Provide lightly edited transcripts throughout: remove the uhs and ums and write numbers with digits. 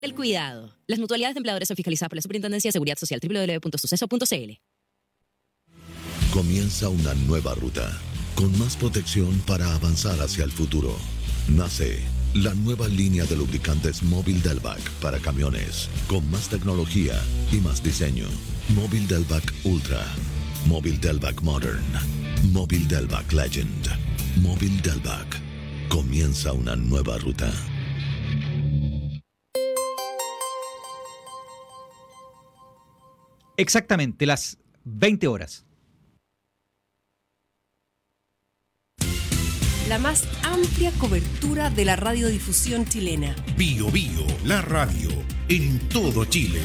El cuidado. Las mutualidades de empleadores son fiscalizadas por la Superintendencia de Seguridad Social, www.suceso.cl. Comienza una nueva ruta, con más protección para avanzar hacia el futuro. Nace la nueva línea de lubricantes Móvil Delvac para camiones, con más tecnología y más diseño. Móvil Delvac Ultra, Móvil Delvac Modern, Móvil Delvac Legend, Móvil Delvac. Comienza una nueva ruta. Exactamente, las 20 horas. La más amplia cobertura de la radiodifusión chilena. Bio Bio, la radio, en todo Chile.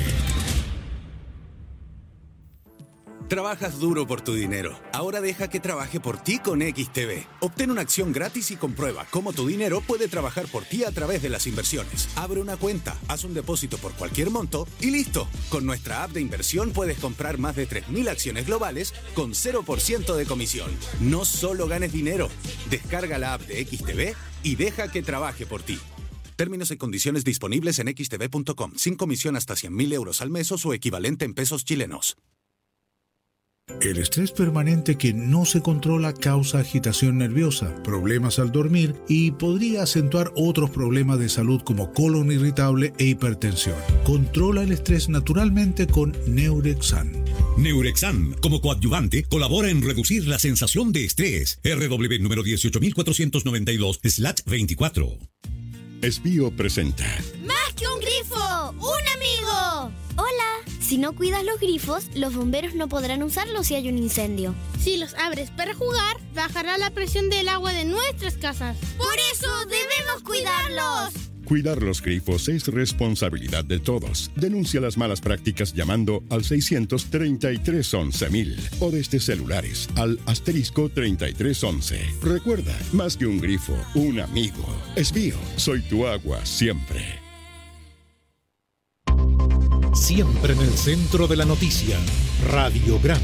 Trabajas duro por tu dinero. Ahora deja que trabaje por ti con XTB. Obtén una acción gratis y comprueba cómo tu dinero puede trabajar por ti a través de las inversiones. Abre una cuenta, haz un depósito por cualquier monto y listo. Con nuestra app de inversión puedes comprar más de 3.000 acciones globales con 0% de comisión. No solo ganes dinero. Descarga la app de XTB y deja que trabaje por ti. Términos y condiciones disponibles en xtb.com. Sin comisión hasta 100.000 euros al mes o su equivalente en pesos chilenos. El estrés permanente que no se controla causa agitación nerviosa, problemas al dormir y podría acentuar otros problemas de salud como colon irritable e hipertensión. Controla el estrés naturalmente con Neurexan. Neurexan, como coadyuvante, colabora en reducir la sensación de estrés. RW número 18492/24. Esbío presenta ¡Más que un grifo! ¡Un amigo! Hola. Si no cuidas los grifos, los bomberos no podrán usarlos si hay un incendio. Si los abres para jugar, bajará la presión del agua de nuestras casas. ¡Por eso debemos cuidarlos! Cuidar los grifos es responsabilidad de todos. Denuncia las malas prácticas llamando al 633-11.000 o desde celulares al *3311. Recuerda, más que un grifo, un amigo. Esbío, soy tu agua siempre. Siempre en el centro de la noticia, Radiograma.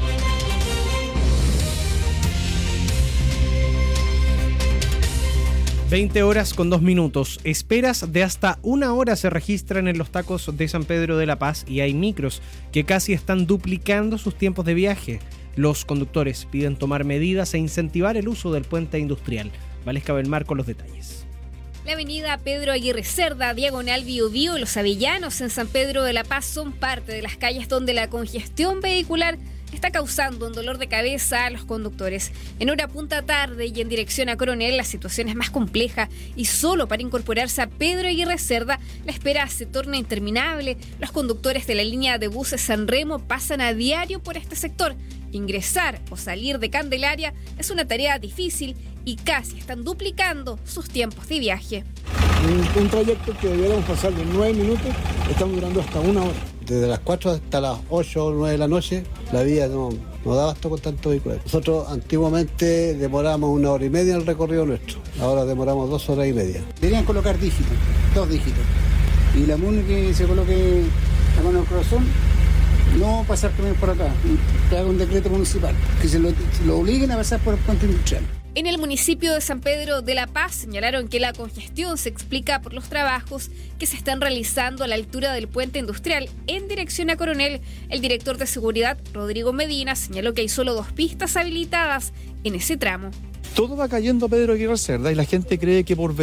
(20:02). Esperas de hasta 1 hora se registran en los tacos de San Pedro de la Paz y hay micros que casi están duplicando sus tiempos de viaje. Los conductores piden tomar medidas e incentivar el uso del puente industrial. Valesca Belmar con los detalles. La avenida Pedro Aguirre Cerda, diagonal Bio Bio y Los Avellanos en San Pedro de la Paz son parte de las calles donde la congestión vehicular está causando un dolor de cabeza a los conductores. En hora punta tarde y en dirección a Coronel la situación es más compleja y solo para incorporarse a Pedro Aguirre Cerda la espera se torna interminable. Los conductores de la línea de buses San Remo pasan a diario por este sector. Ingresar o salir de Candelaria es una tarea difícil y casi están duplicando sus tiempos de viaje. Un trayecto que debiéramos pasar de 9 minutos, estamos durando hasta 1 hora. Desde las 4 hasta las 8 o 9 de la noche, la vía no da abasto con tanto vehículo. Nosotros antiguamente demorábamos 1 hora y media en el recorrido nuestro, ahora demoramos 2 horas y media. Deberían colocar dígitos, 2 dígitos. Y la MUN que se coloque acá en el corazón, no pasar también por acá, que haga un decreto municipal, que se lo obliguen a pasar por el puente industrial. En el municipio de San Pedro de la Paz señalaron que la congestión se explica por los trabajos que se están realizando a la altura del puente industrial en dirección a Coronel. El director de seguridad, Rodrigo Medina, señaló que hay solo 2 pistas habilitadas en ese tramo. Todo va cayendo a Pedro Aguirre Cerda y la gente cree que por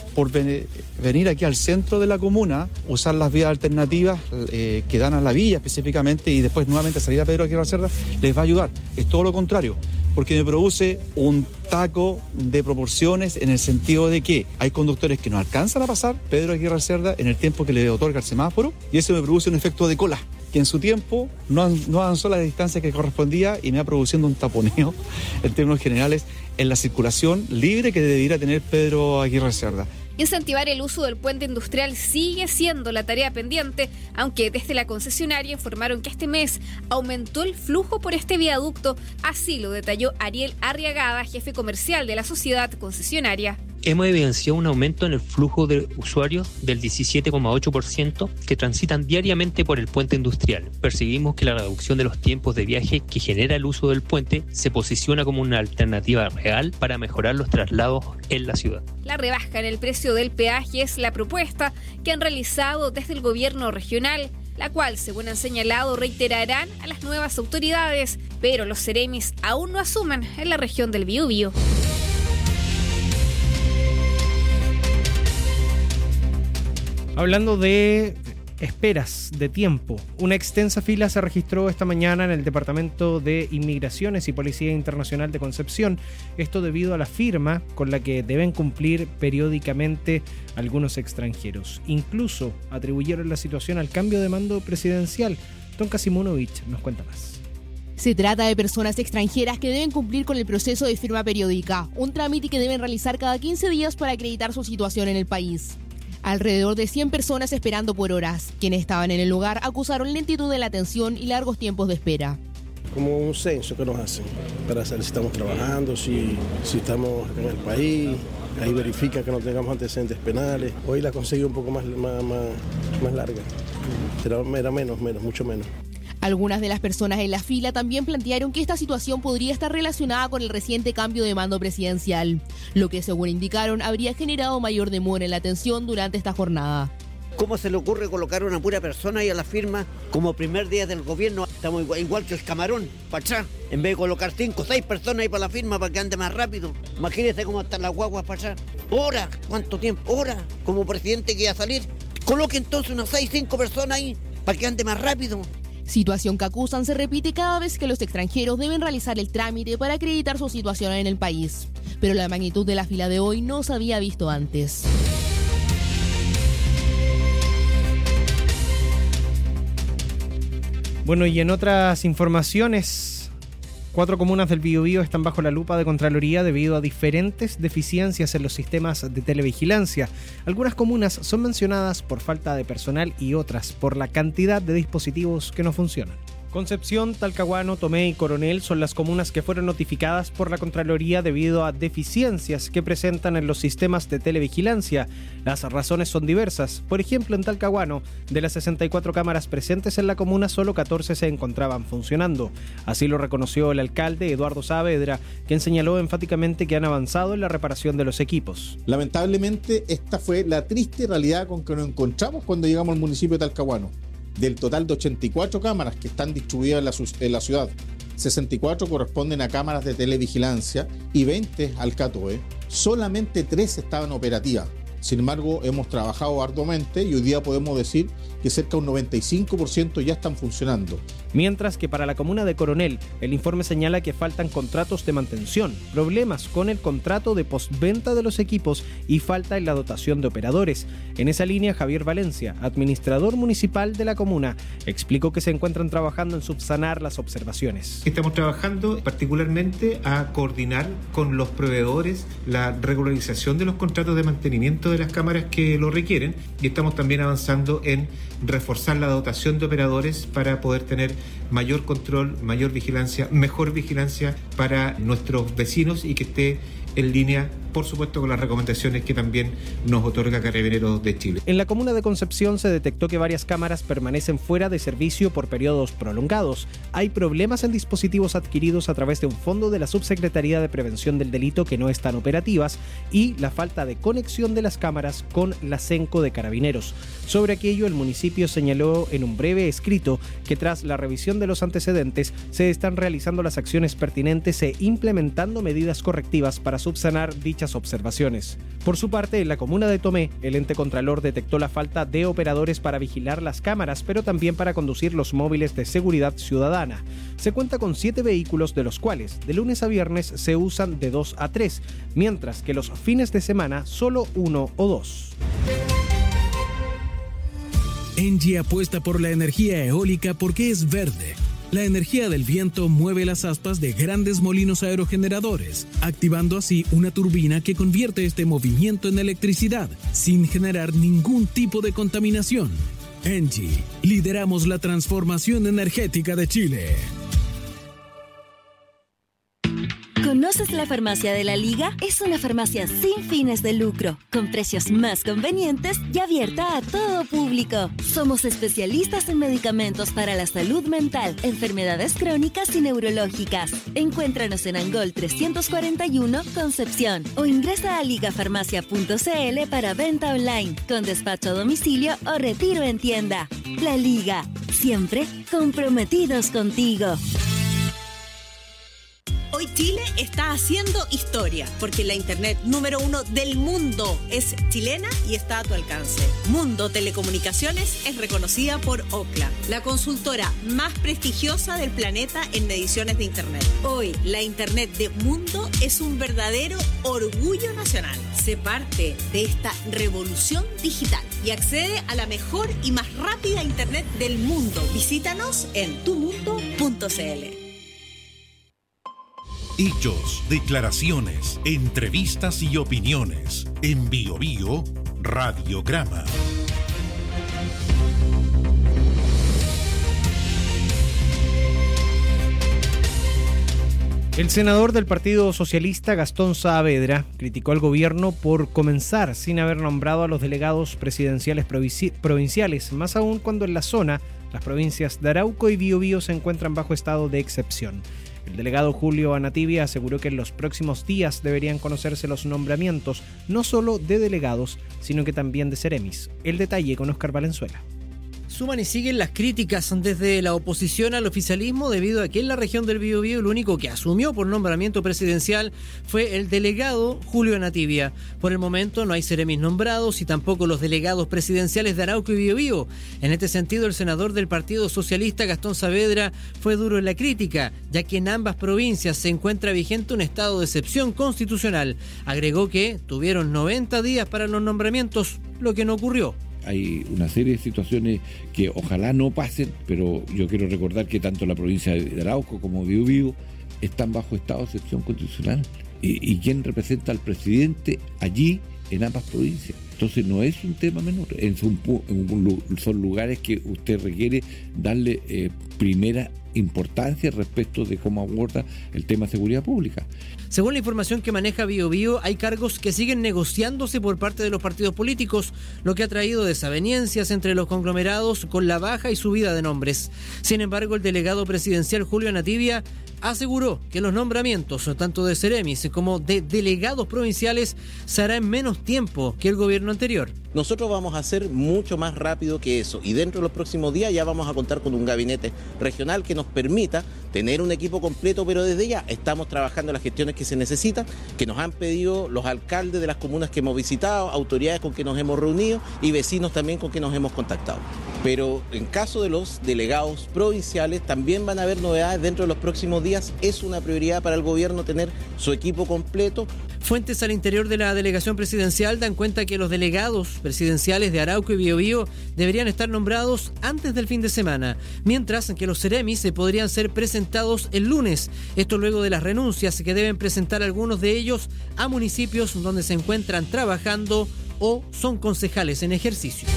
venir aquí al centro de la comuna, usar las vías alternativas que dan a la villa específicamente y después nuevamente salir a Pedro Aguirre Cerda les va a ayudar. Es todo lo contrario, porque me produce un taco de proporciones en el sentido de que hay conductores que no alcanzan a pasar Pedro Aguirre Cerda en el tiempo que le otorga el semáforo y eso me produce un efecto de cola, que en su tiempo no avanzó la distancia que correspondía y me va produciendo un taponeo en términos generales en la circulación libre que debería tener Pedro Aguirre Cerda. Incentivar el uso del puente industrial sigue siendo la tarea pendiente, aunque desde la concesionaria informaron que este mes aumentó el flujo por este viaducto. Así lo detalló Ariel Arriagada, jefe comercial de la sociedad concesionaria. hemos evidenciado un aumento en el flujo de usuarios del 17,8% que transitan diariamente por el puente industrial. Percibimos que la reducción de los tiempos de viaje que genera el uso del puente se posiciona como una alternativa real para mejorar los traslados en la ciudad. La rebaja en el precio del peaje es la propuesta que han realizado desde el gobierno regional, la cual, según han señalado, reiterarán a las nuevas autoridades, pero los Ceremis aún no asumen en la región del Biobío. Hablando de esperas de tiempo, una extensa fila se registró esta mañana en el Departamento de Inmigraciones y Policía Internacional de Concepción. Esto debido a la firma con la que deben cumplir periódicamente algunos extranjeros. Incluso atribuyeron la situación al cambio de mando presidencial. Tonka Simonovich nos cuenta más. Se trata de personas extranjeras que deben cumplir con el proceso de firma periódica, un trámite que deben realizar cada 15 días para acreditar su situación en el país. Alrededor de 100 personas esperando por horas. Quienes estaban en el lugar acusaron lentitud de la atención y largos tiempos de espera. Como un censo que nos hacen para saber si estamos trabajando, si estamos acá en el país. Ahí verifica que no tengamos antecedentes penales. Hoy la conseguí un poco más larga. Era menos, mucho menos. Algunas de las personas en la fila también plantearon que esta situación podría estar relacionada con el reciente cambio de mando presidencial, lo que, según indicaron, habría generado mayor demora en la atención durante esta jornada. ¿Cómo se le ocurre colocar a una pura persona ahí a la firma como primer día del gobierno? Estamos igual que el camarón, para atrás. En vez de colocar 5 o 6 personas ahí para la firma para que ande más rápido. Imagínense cómo están las guaguas para atrás. ¡Hora! ¿Cuánto tiempo? ¡Hora! Como presidente que iba a salir. Coloque entonces unas 6 o 5 personas ahí para que ande más rápido. Situación que acusan se repite cada vez que los extranjeros deben realizar el trámite para acreditar su situación en el país. Pero la magnitud de la fila de hoy no se había visto antes. Bueno, y en otras informaciones, 4 comunas del Biobío están bajo la lupa de Contraloría debido a diferentes deficiencias en los sistemas de televigilancia. Algunas comunas son mencionadas por falta de personal y otras por la cantidad de dispositivos que no funcionan. Concepción, Talcahuano, Tomé y Coronel son las comunas que fueron notificadas por la Contraloría debido a deficiencias que presentan en los sistemas de televigilancia. Las razones son diversas. Por ejemplo, en Talcahuano, de las 64 cámaras presentes en la comuna, solo 14 se encontraban funcionando. Así lo reconoció el alcalde Eduardo Saavedra, quien señaló enfáticamente que han avanzado en la reparación de los equipos. Lamentablemente, esta fue la triste realidad con que nos encontramos cuando llegamos al municipio de Talcahuano. Del total de 84 cámaras que están distribuidas en la ciudad, 64 corresponden a cámaras de televigilancia y 20 al CATOE. Solamente 3 estaban operativas. Sin embargo, hemos trabajado arduamente y hoy día podemos decir que cerca de un 95% ya están funcionando. Mientras que para la comuna de Coronel, el informe señala que faltan contratos de mantención, problemas con el contrato de postventa de los equipos y falta en la dotación de operadores. En esa línea, Javier Valencia, administrador municipal de la comuna, explicó que se encuentran trabajando en subsanar las observaciones. Estamos trabajando particularmente a coordinar con los proveedores la regularización de los contratos de mantenimiento de las cámaras que lo requieren, y estamos también avanzando en reforzar la dotación de operadores para poder tener mayor control, mayor vigilancia, mejor vigilancia para nuestros vecinos y que esté en línea, por supuesto, con las recomendaciones que también nos otorga Carabineros de Chile. En la comuna de Concepción se detectó que varias cámaras permanecen fuera de servicio por periodos prolongados. Hay problemas en dispositivos adquiridos a través de un fondo de la Subsecretaría de Prevención del Delito que no están operativas y la falta de conexión de las cámaras con la CENCO de Carabineros. Sobre aquello, el municipio señaló en un breve escrito que tras la revisión de los antecedentes se están realizando las acciones pertinentes e implementando medidas correctivas para subsanar dichas observaciones. Por su parte, en la comuna de Tomé, el ente contralor detectó la falta de operadores para vigilar las cámaras, pero también para conducir los móviles de seguridad ciudadana. Se cuenta con 7 vehículos, de los cuales de lunes a viernes se usan de 2 a 3, mientras que los fines de semana solo 1 o 2. ENGIE apuesta por la energía eólica porque es verde. La energía del viento mueve las aspas de grandes molinos aerogeneradores, activando así una turbina que convierte este movimiento en electricidad, sin generar ningún tipo de contaminación. ENGIE, lideramos la transformación energética de Chile. ¿Conoces ¿Conoces la farmacia de la Liga? Es una farmacia sin fines de lucro, con precios más convenientes y abierta a todo público. Somos especialistas en medicamentos para la salud mental, enfermedades crónicas y neurológicas. Encuéntranos en Angol 341, Concepción, o ingresa a ligafarmacia.cl para venta online, con despacho a domicilio o retiro en tienda. La Liga, siempre comprometidos contigo. Hoy Chile está haciendo historia, porque la internet número 1 del mundo es chilena y está a tu alcance. Mundo Telecomunicaciones es reconocida por Ookla, la consultora más prestigiosa del planeta en mediciones de internet. Hoy, la internet de Mundo es un verdadero orgullo nacional. Sé parte de esta revolución digital y accede a la mejor y más rápida internet del mundo. Visítanos en tumundo.cl. Hechos, declaraciones, entrevistas y opiniones. En Bio Bio, Radiograma. El senador del Partido Socialista, Gastón Saavedra, criticó al gobierno por comenzar sin haber nombrado a los delegados presidenciales provinciales, más aún cuando en la zona las provincias de Arauco y Biobío se encuentran bajo estado de excepción. El delegado Julio Anativia aseguró que en los próximos días deberían conocerse los nombramientos, no solo de delegados, sino que también de seremis. El detalle con Oscar Valenzuela. Suman y siguen las críticas desde la oposición al oficialismo debido a que en la región del Biobío el único que asumió por nombramiento presidencial fue el delegado Julio Anativia. Por el momento no hay seremis nombrados y tampoco los delegados presidenciales de Arauco y Biobío. En este sentido, el senador del Partido Socialista, Gastón Saavedra, fue duro en la crítica, ya que en ambas provincias se encuentra vigente un estado de excepción constitucional. Agregó que tuvieron 90 días para los nombramientos, lo que no ocurrió. Hay una serie de situaciones que ojalá no pasen, pero yo quiero recordar que tanto la provincia de Arauco como Biobío están bajo estado de excepción constitucional. ¿Y quién representa al presidente allí en ambas provincias? Entonces no es un tema menor, son lugares que usted requiere darle primera importancia respecto de cómo aborda el tema de seguridad pública. Según la información que maneja Biobío, hay cargos que siguen negociándose por parte de los partidos políticos, lo que ha traído desavenencias entre los conglomerados con la baja y subida de nombres. Sin embargo, el delegado presidencial Julio Anativia aseguró que los nombramientos, tanto de seremis como de delegados provinciales, se hará en menos tiempo que el gobierno anterior. Nosotros vamos a hacer mucho más rápido que eso y dentro de los próximos días ya vamos a contar con un gabinete regional que nos permita tener un equipo completo, pero desde ya estamos trabajando las gestiones que se necesitan, que nos han pedido los alcaldes de las comunas que hemos visitado, autoridades con que nos hemos reunido y vecinos también con que nos hemos contactado. Pero en caso de los delegados provinciales también van a haber novedades dentro de los próximos días. Es una prioridad para el gobierno tener su equipo completo. Fuentes al interior de la delegación presidencial dan cuenta que los delegados presidenciales de Arauco y Biobío deberían estar nombrados antes del fin de semana, mientras que los seremis se podrían ser presentados el lunes. Esto luego de las renuncias que deben presentar algunos de ellos a municipios donde se encuentran trabajando o son concejales en ejercicio.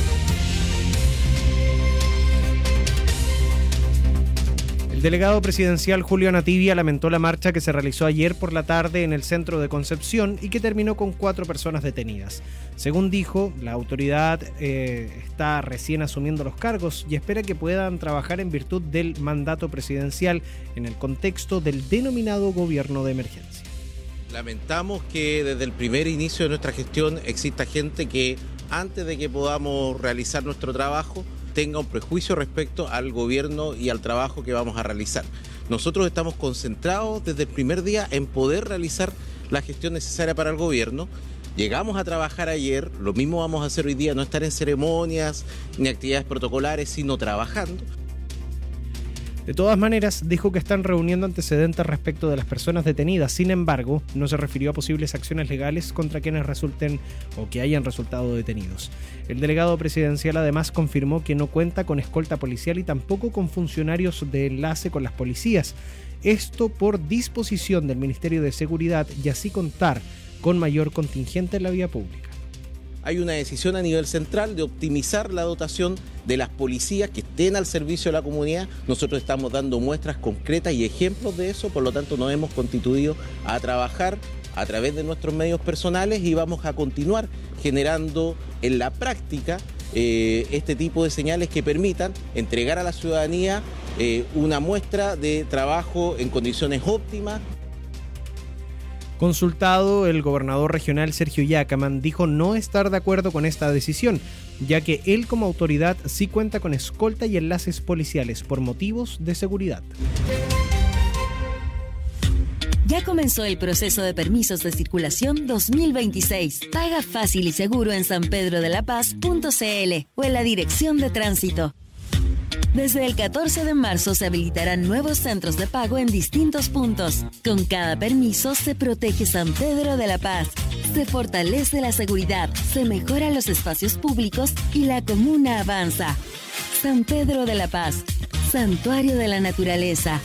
El delegado presidencial Julio Anativia lamentó la marcha que se realizó ayer por la tarde en el centro de Concepción y que terminó con 4 personas detenidas. Según dijo, la autoridad está recién asumiendo los cargos y espera que puedan trabajar en virtud del mandato presidencial en el contexto del denominado gobierno de emergencia. Lamentamos que desde el primer inicio de nuestra gestión exista gente que antes de que podamos realizar nuestro trabajo tenga un prejuicio respecto al gobierno y al trabajo que vamos a realizar. Nosotros estamos concentrados desde el primer día en poder realizar la gestión necesaria para el gobierno. Llegamos a trabajar ayer, lo mismo vamos a hacer hoy día, no estar en ceremonias ni actividades protocolares, sino trabajando. De todas maneras, dijo que están reuniendo antecedentes respecto de las personas detenidas. Sin embargo, no se refirió a posibles acciones legales contra quienes resulten o que hayan resultado detenidos. El delegado presidencial además confirmó que no cuenta con escolta policial y tampoco con funcionarios de enlace con las policías. Esto por disposición del Ministerio de Seguridad y así contar con mayor contingente en la vía pública. Hay una decisión a nivel central de optimizar la dotación de las policías que estén al servicio de la comunidad. Nosotros estamos dando muestras concretas y ejemplos de eso, por lo tanto nos hemos constituido a trabajar a través de nuestros medios personales y vamos a continuar generando en la práctica este tipo de señales que permitan entregar a la ciudadanía una muestra de trabajo en condiciones óptimas. Consultado, el gobernador regional Sergio Yacamán dijo no estar de acuerdo con esta decisión, ya que él como autoridad sí cuenta con escolta y enlaces policiales por motivos de seguridad. Ya comenzó el proceso de permisos de circulación 2026. Paga fácil y seguro en sanpedrodelapaz.cl o en la Dirección de Tránsito. Desde el 14 de marzo se habilitarán nuevos centros de pago en distintos puntos. Con cada permiso se protege San Pedro de la Paz, se fortalece la seguridad, se mejoran los espacios públicos y la comuna avanza. San Pedro de la Paz, santuario de la naturaleza.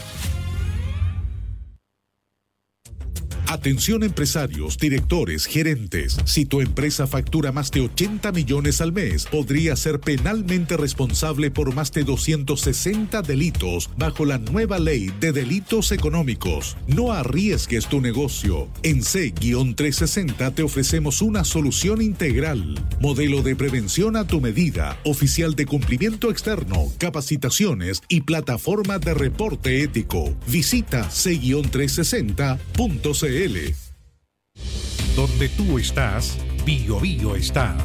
Atención empresarios, directores, gerentes. Si tu empresa factura más de 80 millones al mes, podría ser penalmente responsable por más de 260 delitos bajo la nueva ley de delitos económicos. No arriesgues tu negocio. En C-360 te ofrecemos una solución integral. Modelo de prevención a tu medida, oficial de cumplimiento externo, capacitaciones y plataforma de reporte ético. Visita C-360.cl. Donde tú estás, Bio Bio está.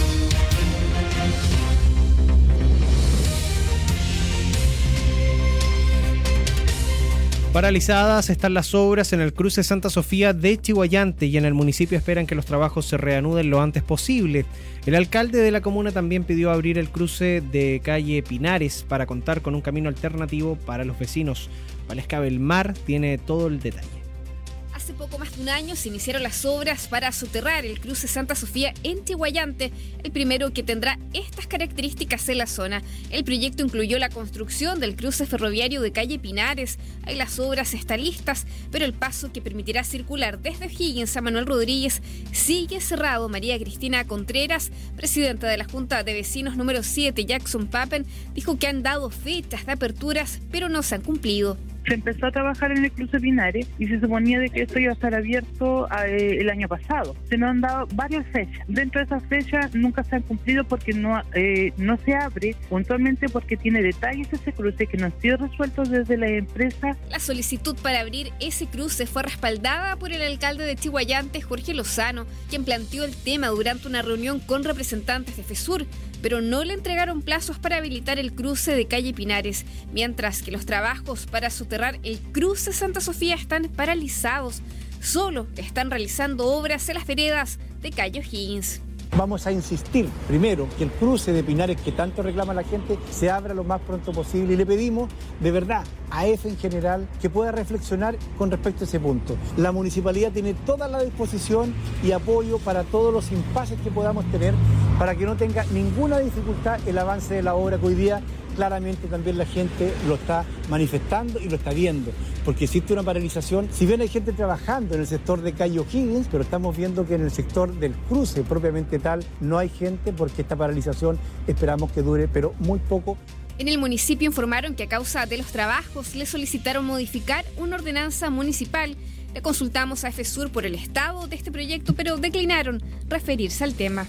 Paralizadas están las obras en el cruce Santa Sofía de Chiguayante y en el municipio esperan que los trabajos se reanuden lo antes posible. El alcalde de la comuna también pidió abrir el cruce de calle Pinares para contar con un camino alternativo para los vecinos. Valesca Belmar tiene todo el detalle. Hace poco más de un año se iniciaron las obras para soterrar el cruce Santa Sofía en Chiguayante, el primero que tendrá estas características en la zona. El proyecto incluyó la construcción del cruce ferroviario de calle Pinares. Ahí las obras están listas, pero el paso que permitirá circular desde O'Higgins a Manuel Rodríguez sigue cerrado. María Cristina Contreras, presidenta de la Junta de Vecinos número 7, Jackson Papen, dijo que han dado fechas de aperturas, pero no se han cumplido. Se empezó a trabajar en el cruce Pinares y se suponía de que esto iba a estar abierto el año pasado. Se nos han dado varias fechas. Dentro de esas fechas nunca se han cumplido porque no se abre puntualmente porque tiene detalles ese cruce que no han sido resueltos desde la empresa. La solicitud para abrir ese cruce fue respaldada por el alcalde de Chiguayante, Jorge Lozano, quien planteó el tema durante una reunión con representantes de FESUR, pero no le entregaron plazos para habilitar el cruce de calle Pinares, mientras que los trabajos para soterrar el cruce Santa Sofía están paralizados. Solo están realizando obras en las veredas de calle O'Higgins. Vamos a insistir, primero, que el cruce de Pinares que tanto reclama la gente se abra lo más pronto posible y le pedimos, de verdad, a EFE en general, que pueda reflexionar con respecto a ese punto. La municipalidad tiene toda la disposición y apoyo para todos los impases que podamos tener para que no tenga ninguna dificultad el avance de la obra que hoy día claramente también la gente lo está manifestando y lo está viendo, porque existe una paralización. Si bien hay gente trabajando en el sector de calle O'Higgins, pero estamos viendo que en el sector del cruce propiamente tal no hay gente porque esta paralización esperamos que dure, pero muy poco. En el municipio informaron que a causa de los trabajos le solicitaron modificar una ordenanza municipal. Le consultamos a FESUR por el estado de este proyecto, pero declinaron referirse al tema.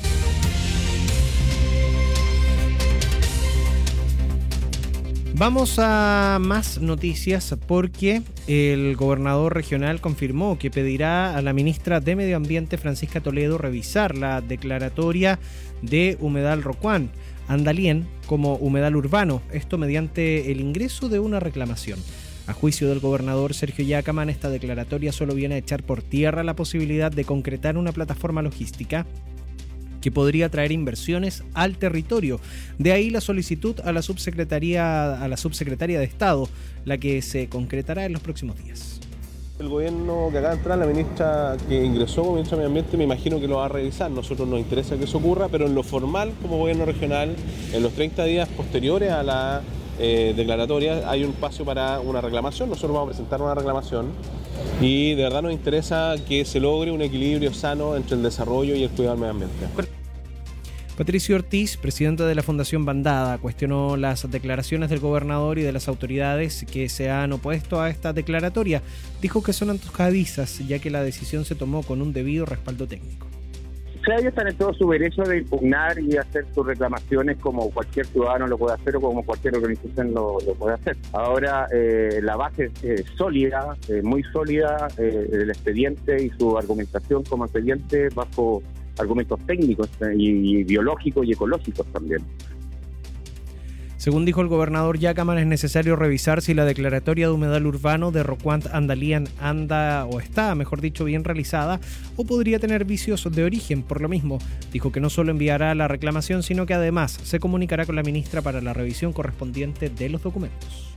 Vamos a más noticias porque el gobernador regional confirmó que pedirá a la ministra de Medio Ambiente, Francisca Toledo, revisar la declaratoria de humedal Rocuán, Andalien, como humedal urbano, esto mediante el ingreso de una reclamación. A juicio del gobernador Sergio Yacamán, esta declaratoria solo viene a echar por tierra la posibilidad de concretar una plataforma logística que podría traer inversiones al territorio. De ahí la solicitud a la subsecretaría de Estado, la que se concretará en los próximos días. El gobierno que acaba de entrar, la ministra que ingresó como ministra de Medio Ambiente, me imagino que lo va a revisar. Nosotros nos interesa que eso ocurra, pero en lo formal, como gobierno regional, en los 30 días posteriores a la declaratoria, hay un espacio para una reclamación. Nosotros vamos a presentar una reclamación y de verdad nos interesa que se logre un equilibrio sano entre el desarrollo y el cuidado del medio ambiente. Patricio Ortiz, presidente de la Fundación Bandada, cuestionó las declaraciones del gobernador y de las autoridades que se han opuesto a esta declaratoria. Dijo que son antojadizas, ya que la decisión se tomó con un debido respaldo técnico. O sea, ellos están en todo su derecho de impugnar y hacer sus reclamaciones como cualquier ciudadano lo puede hacer o como cualquier organización lo puede hacer. Ahora, la base es sólida, muy sólida, el expediente y su argumentación como expediente bajo argumentos técnicos y biológicos y ecológicos también. Según dijo el gobernador Yacaman, es necesario revisar si la declaratoria de humedal urbano de Rocuant Andalían está, mejor dicho, bien realizada o podría tener vicios de origen. Por lo mismo, dijo que no solo enviará la reclamación, sino que además se comunicará con la ministra para la revisión correspondiente de los documentos.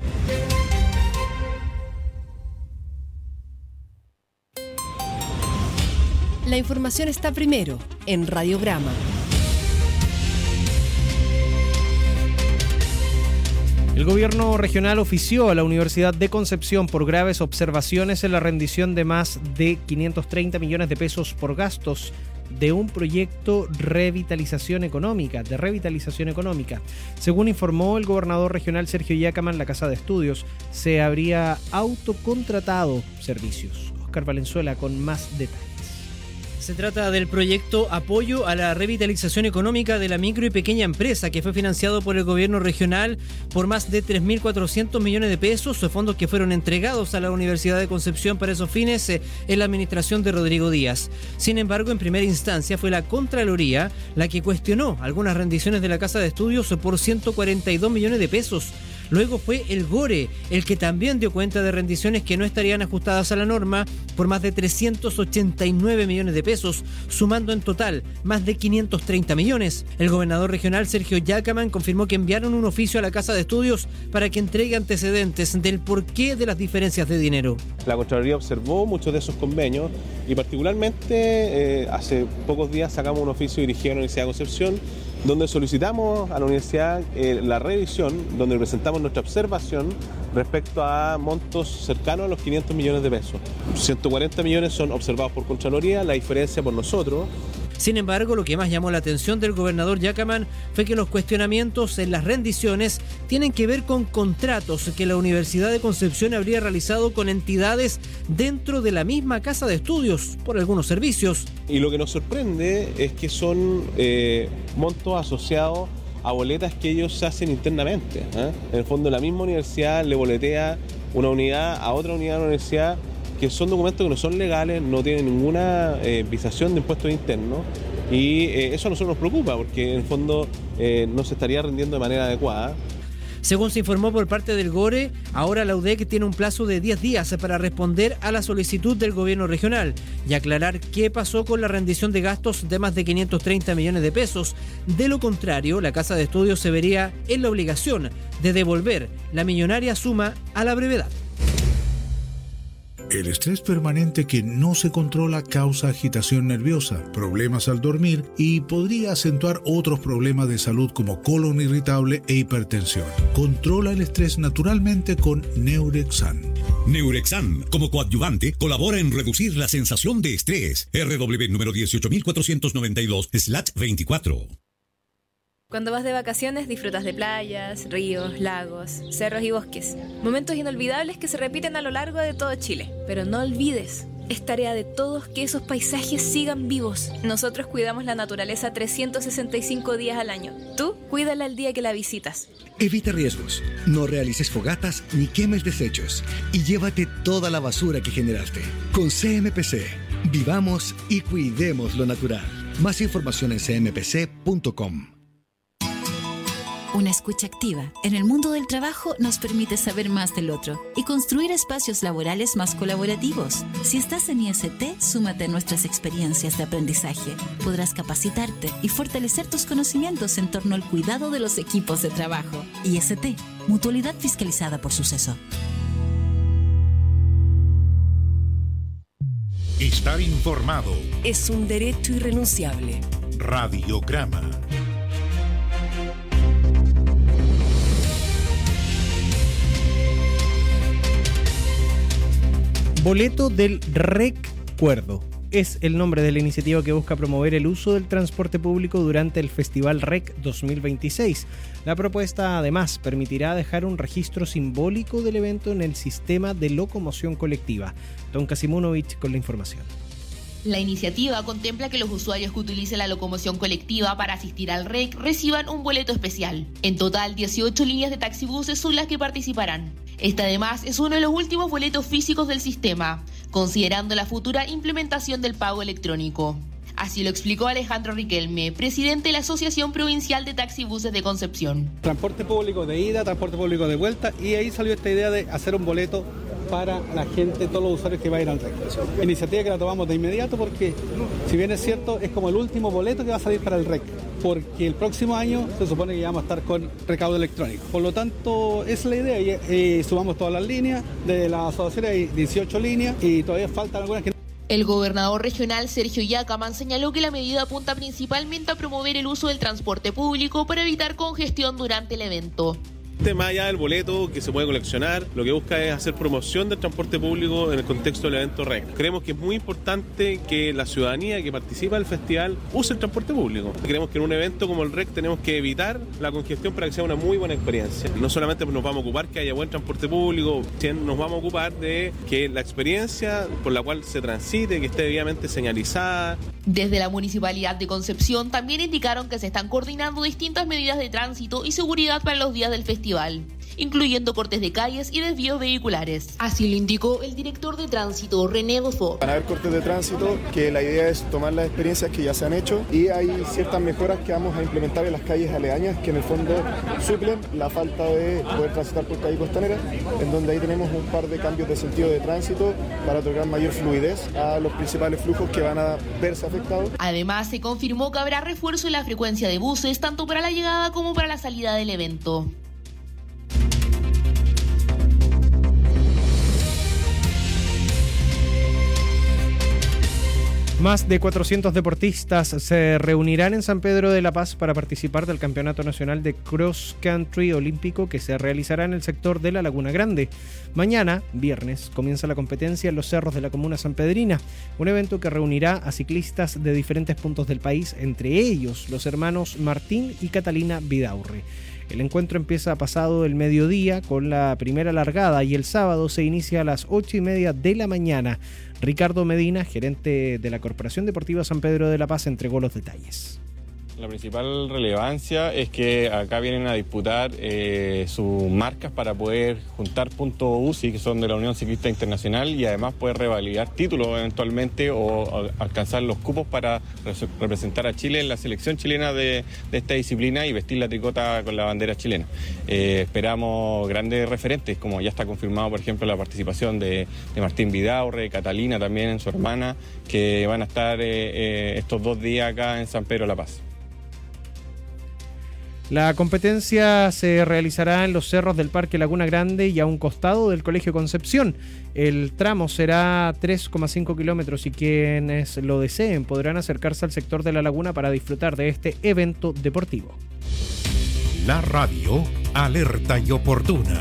La información está primero en Radiograma. El gobierno regional ofició a la Universidad de Concepción por graves observaciones en la rendición de más de 530 millones de pesos por gastos de un proyecto de revitalización económica. Según informó el gobernador regional Sergio Yacaman, la Casa de Estudios se habría autocontratado servicios. Oscar Valenzuela con más detalles. Se trata del proyecto Apoyo a la Revitalización Económica de la Micro y Pequeña Empresa, que fue financiado por el gobierno regional por más de 3.400 millones de pesos, fondos que fueron entregados a la Universidad de Concepción para esos fines en la administración de Rodrigo Díaz. Sin embargo, en primera instancia fue la Contraloría la que cuestionó algunas rendiciones de la Casa de Estudios por 142 millones de pesos. Luego fue el GORE el que también dio cuenta de rendiciones que no estarían ajustadas a la norma por más de 389 millones de pesos, sumando en total más de 530 millones. El gobernador regional Sergio Yacaman confirmó que enviaron un oficio a la Casa de Estudios para que entregue antecedentes del porqué de las diferencias de dinero. La Contraloría observó muchos de esos convenios y particularmente hace pocos días sacamos un oficio dirigido a la Universidad de Concepción donde solicitamos a la universidad la revisión, donde presentamos nuestra observación respecto a montos cercanos a los 500 millones de pesos. 140 millones son observados por Contraloría, la diferencia por nosotros. Sin embargo, lo que más llamó la atención del gobernador Yacaman fue que los cuestionamientos en las rendiciones tienen que ver con contratos que la Universidad de Concepción habría realizado con entidades dentro de la misma casa de estudios por algunos servicios. Y lo que nos sorprende es que son montos asociados a boletas que ellos hacen internamente. En el fondo, la misma universidad le boletea una unidad a otra unidad de la universidad, que son documentos que no son legales, no tienen ninguna visación de impuestos internos, y eso a nosotros nos preocupa porque en el fondo no se estaría rendiendo de manera adecuada. Según se informó por parte del GORE, ahora la UDEC tiene un plazo de 10 días para responder a la solicitud del gobierno regional y aclarar qué pasó con la rendición de gastos de más de 530 millones de pesos. De lo contrario, la Casa de Estudios se vería en la obligación de devolver la millonaria suma a la brevedad. El estrés permanente que no se controla causa agitación nerviosa, problemas al dormir y podría acentuar otros problemas de salud como colon irritable e hipertensión. Controla el estrés naturalmente con Neurexan. Neurexan, como coadyuvante, colabora en reducir la sensación de estrés. RW número 18492/24. Cuando vas de vacaciones disfrutas de playas, ríos, lagos, cerros y bosques. Momentos inolvidables que se repiten a lo largo de todo Chile. Pero no olvides, es tarea de todos que esos paisajes sigan vivos. Nosotros cuidamos la naturaleza 365 días al año. Tú, cuídala el día que la visitas. Evita riesgos, no realices fogatas ni quemes desechos y llévate toda la basura que generaste. Con CMPC, vivamos y cuidemos lo natural. Más información en cmpc.com. Una escucha activa en el mundo del trabajo nos permite saber más del otro y construir espacios laborales más colaborativos. Si estás en IST, súmate a nuestras experiencias de aprendizaje. Podrás capacitarte y fortalecer tus conocimientos en torno al cuidado de los equipos de trabajo. IST, Mutualidad Fiscalizada por Suceso. Estar informado es un derecho irrenunciable. Radiograma. Boleto del recuerdo. es el nombre de la iniciativa que busca promover el uso del transporte público durante el Festival REC 2026. La propuesta además permitirá dejar un registro simbólico del evento en el sistema de locomoción colectiva. Don Kasimunovich con la información. La iniciativa contempla que los usuarios que utilicen la locomoción colectiva para asistir al REC reciban un boleto especial. En total, 18 líneas de taxibuses son las que participarán. Este además es uno de los últimos boletos físicos del sistema, considerando la futura implementación del pago electrónico. Así lo explicó Alejandro Riquelme, presidente de la Asociación Provincial de Taxibuses de Concepción. Transporte público de ida, transporte público de vuelta, y ahí salió esta idea de hacer un boleto para la gente, todos los usuarios que van a ir al REC. Iniciativa que la tomamos de inmediato porque, si bien es cierto, es como el último boleto que va a salir para el REC, porque el próximo año se supone que ya vamos a estar con recaudo electrónico. Por lo tanto, esa es la idea, y sumamos todas las líneas de la asociación, hay 18 líneas y todavía faltan algunas que no. El gobernador regional Sergio Yacaman señaló que la medida apunta principalmente a promover el uso del transporte público para evitar congestión durante el evento. Más allá del boleto que se puede coleccionar, lo que busca es hacer promoción del transporte público en el contexto del evento REC. Creemos que es muy importante que la ciudadanía que participa del festival use el transporte público. Creemos que en un evento como el REC tenemos que evitar la congestión para que sea una muy buena experiencia. No solamente nos vamos a ocupar que haya buen transporte público, sino nos vamos a ocupar de que la experiencia por la cual se transite, que esté debidamente señalizada. Desde la Municipalidad de Concepción también indicaron que se están coordinando distintas medidas de tránsito y seguridad para los días del festival, incluyendo cortes de calles y desvíos vehiculares. Así lo indicó el director de tránsito, René Beaufort. Van a haber cortes de tránsito, que la idea es tomar las experiencias que ya se han hecho, y hay ciertas mejoras que vamos a implementar en las calles aledañas que en el fondo suplen la falta de poder transitar por calle costanera, en donde ahí tenemos un par de cambios de sentido de tránsito para otorgar mayor fluidez a los principales flujos que van a verse afectados. Además, se confirmó que habrá refuerzo en la frecuencia de buses tanto para la llegada como para la salida del evento. Más de 400 deportistas se reunirán en San Pedro de la Paz para participar del Campeonato Nacional de Cross Country Olímpico que se realizará en el sector de la Laguna Grande. Mañana, viernes, comienza la competencia en los cerros de la comuna sanpedrina, un evento que reunirá a ciclistas de diferentes puntos del país, entre ellos los hermanos Martín y Catalina Vidaurre. El encuentro empieza pasado el mediodía con la primera largada y el sábado se inicia a las 8:30 de la mañana. Ricardo Medina, gerente de la Corporación Deportiva San Pedro de la Paz, entregó los detalles. La principal relevancia es que acá vienen a disputar sus marcas para poder juntar puntos UCI, que son de la Unión Ciclista Internacional, y además poder revalidar títulos eventualmente o alcanzar los cupos para representar a Chile en la selección chilena de esta disciplina y vestir la tricota con la bandera chilena. Esperamos grandes referentes, como ya está confirmado, por ejemplo, la participación de Martín Vidaurre, Catalina también, su hermana, que van a estar estos 2 días acá en San Pedro de la Paz. La competencia se realizará en los cerros del Parque Laguna Grande y a un costado del Colegio Concepción. El tramo será 3,5 kilómetros y quienes lo deseen podrán acercarse al sector de la laguna para disfrutar de este evento deportivo. La radio, alerta y oportuna.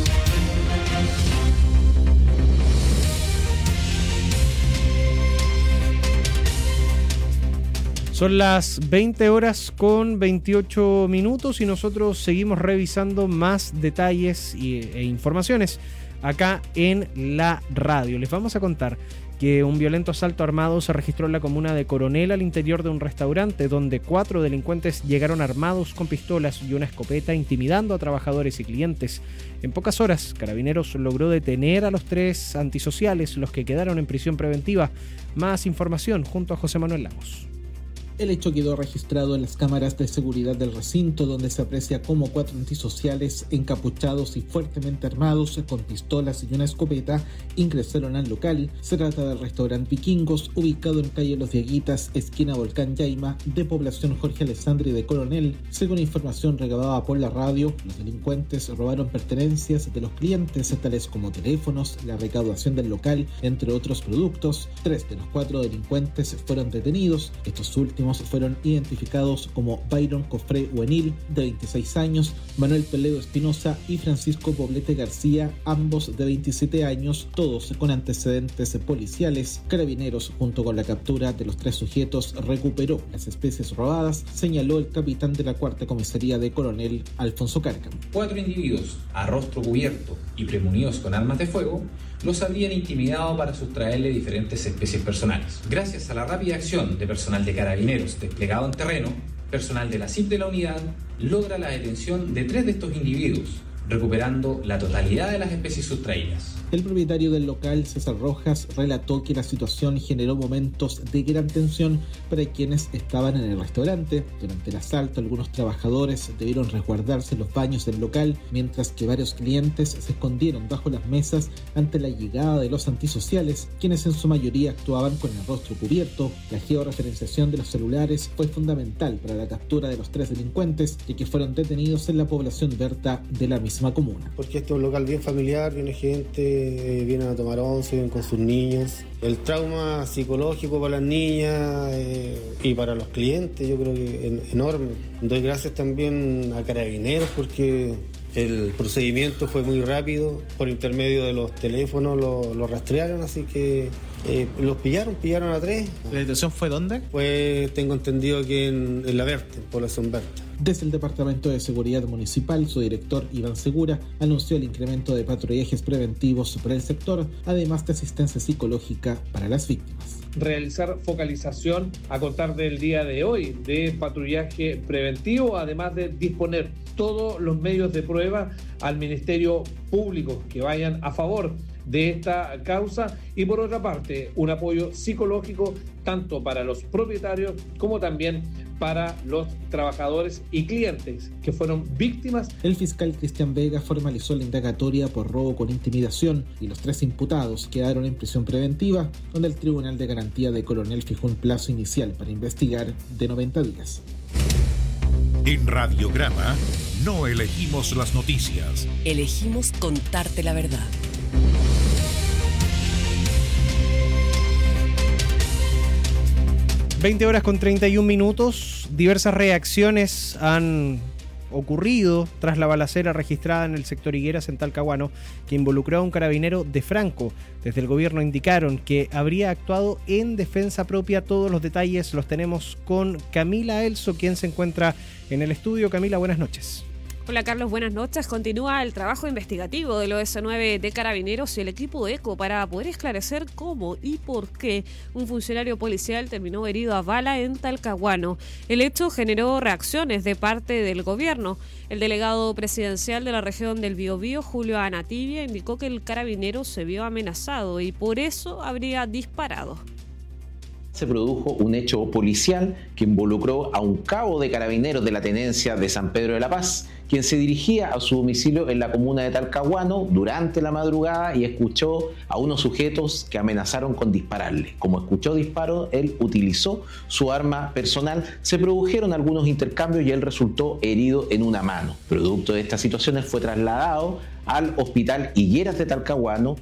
Son las 20 horas con 28 minutos y nosotros seguimos revisando más detalles e informaciones acá en la radio. Les vamos a contar que un violento asalto armado se registró en la comuna de Coronel al interior de un restaurante donde 4 delincuentes llegaron armados con pistolas y una escopeta intimidando a trabajadores y clientes. En pocas horas, Carabineros logró detener a los 3 antisociales, los que quedaron en prisión preventiva. Más información junto a José Manuel Lagos. El hecho quedó registrado en las cámaras de seguridad del recinto, donde se aprecia cómo 4 antisociales encapuchados y fuertemente armados con pistolas y una escopeta ingresaron al local. Se trata del restaurante Vikingos, ubicado en calle Los Diaguitas, esquina Volcán Yaima, de población Jorge Alessandri de Coronel. Según información recabada por la radio, los delincuentes robaron pertenencias de los clientes, tales como teléfonos, la recaudación del local, entre otros productos. 3 de los 4 delincuentes fueron detenidos. Estos últimos víctimas fueron identificados como Byron Cofré Huenil, de 26 años, Manuel Toledo Espinosa y Francisco Poblete García, ambos de 27 años, todos con antecedentes policiales. Carabineros, junto con la captura de los 3 sujetos, recuperó las especies robadas, señaló el capitán de la Cuarta Comisaría de Coronel, Alfonso Cárcamo. 4 individuos, a rostro cubierto y premunidos con armas de fuego, los habrían intimidado para sustraerle diferentes especies personales. Gracias a la rápida acción de personal de Carabineros desplegado en terreno, personal de la CIP de la unidad logra la detención de 3 de estos individuos, recuperando la totalidad de las especies sustraídas. El propietario del local, César Rojas, relató que la situación generó momentos de gran tensión para quienes estaban en el restaurante. Durante el asalto, algunos trabajadores debieron resguardarse en los baños del local, mientras que varios clientes se escondieron bajo las mesas ante la llegada de los antisociales, quienes en su mayoría actuaban con el rostro cubierto. La georreferenciación de los celulares fue fundamental para la captura de los 3 delincuentes, ya que fueron detenidos en la población Berta de la misma comuna. Porque este es un local bien familiar, viene gente, vienen a tomar once, vienen con sus niños. El trauma psicológico para las niñas y para los clientes yo creo que es enorme. Doy gracias también a Carabineros porque el procedimiento fue muy rápido, por intermedio de los teléfonos lo rastrearon, así que los pillaron a 3. ¿La detención fue dónde? Pues tengo entendido que en la Berta, en población Berta. Desde el Departamento de Seguridad Municipal, su director Iván Segura anunció el incremento de patrullajes preventivos para el sector, además de asistencia psicológica para las víctimas. Realizar focalización a contar del día de hoy de patrullaje preventivo, además de disponer todos los medios de prueba al Ministerio Público que vayan a favor de esta causa y por otra parte un apoyo psicológico tanto para los propietarios como también para los trabajadores y clientes que fueron víctimas. El fiscal Cristian Vega formalizó la indagatoria por robo con intimidación y los 3 imputados quedaron en prisión preventiva, donde el Tribunal de Garantía de Coronel fijó un plazo inicial para investigar de 90 días. En Radiograma no elegimos las noticias. Elegimos contarte la verdad. 20 horas con 31 minutos. Diversas reacciones han ocurrido tras la balacera registrada en el sector Higueras en Talcahuano, que involucró a un carabinero de Franco. Desde el gobierno indicaron que habría actuado en defensa propia. Todos los detalles los tenemos con Camila Elso, quien se encuentra en el estudio. Camila, buenas noches. Hola Carlos, buenas noches. Continúa el trabajo investigativo del OS9 de Carabineros y el equipo de ECO para poder esclarecer cómo y por qué un funcionario policial terminó herido a bala en Talcahuano. El hecho generó reacciones de parte del gobierno. El delegado presidencial de la región del Biobío, Julio Anativia, indicó que el carabinero se vio amenazado y por eso habría disparado. Se produjo un hecho policial que involucró a un cabo de Carabineros de la tenencia de San Pedro de la Paz, quien se dirigía a su domicilio en la comuna de Talcahuano durante la madrugada y escuchó a unos sujetos que amenazaron con dispararle. Como escuchó disparos, él utilizó su arma personal, se produjeron algunos intercambios y él resultó herido en una mano. Producto de estas situaciones fue trasladado al Hospital Higueras de Talcahuano.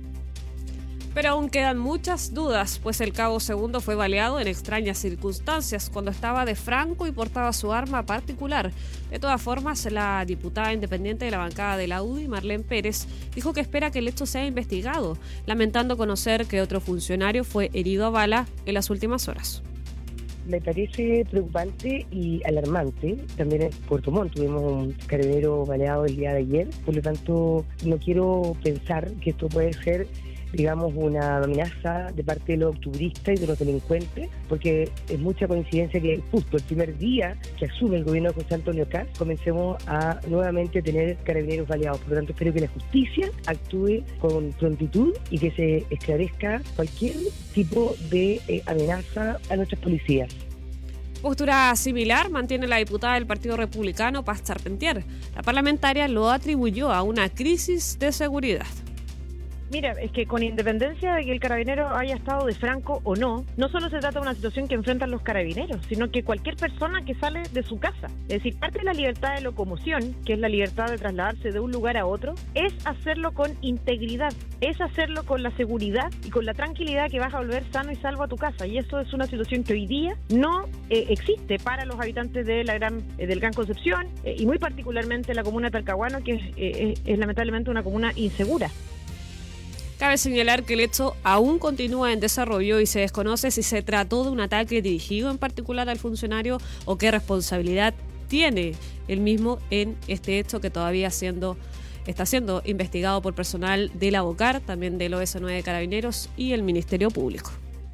Pero aún quedan muchas dudas, pues el cabo segundo fue baleado en extrañas circunstancias cuando estaba de Franco y portaba su arma particular. De todas formas, la diputada independiente de la bancada de la UDI, Marlene Pérez, dijo que espera que el hecho sea investigado, lamentando conocer que otro funcionario fue herido a bala en las últimas horas. Me parece preocupante y alarmante. También en Puerto Montt tuvimos un carabinero baleado el día de ayer, por lo tanto no quiero pensar que esto puede ser, digamos, una amenaza de parte de los octubristas y de los delincuentes, porque es mucha coincidencia que justo el primer día que asume el gobierno de José Antonio Kast comencemos a nuevamente tener carabineros baleados. Por lo tanto, espero que la justicia actúe con prontitud y que se esclarezca cualquier tipo de amenaza a nuestras policías. Postura similar mantiene la diputada del Partido Republicano, Paz Charpentier. La parlamentaria lo atribuyó a una crisis de seguridad. Mira, es que con independencia de que el carabinero haya estado de franco o no, no solo se trata de una situación que enfrentan los carabineros, sino que cualquier persona que sale de su casa. Es decir, parte de la libertad de locomoción, que es la libertad de trasladarse de un lugar a otro, es hacerlo con integridad, es hacerlo con la seguridad y con la tranquilidad que vas a volver sano y salvo a tu casa. Y eso es una situación que hoy día no existe para los habitantes de del Gran Concepción y muy particularmente la comuna de Talcahuano, que es lamentablemente una comuna insegura. Cabe señalar que el hecho aún continúa en desarrollo y se desconoce si se trató de un ataque dirigido en particular al funcionario o qué responsabilidad tiene el mismo en este hecho que todavía está siendo investigado por personal de la OCAR, también del OS9 de Carabineros y el Ministerio Público.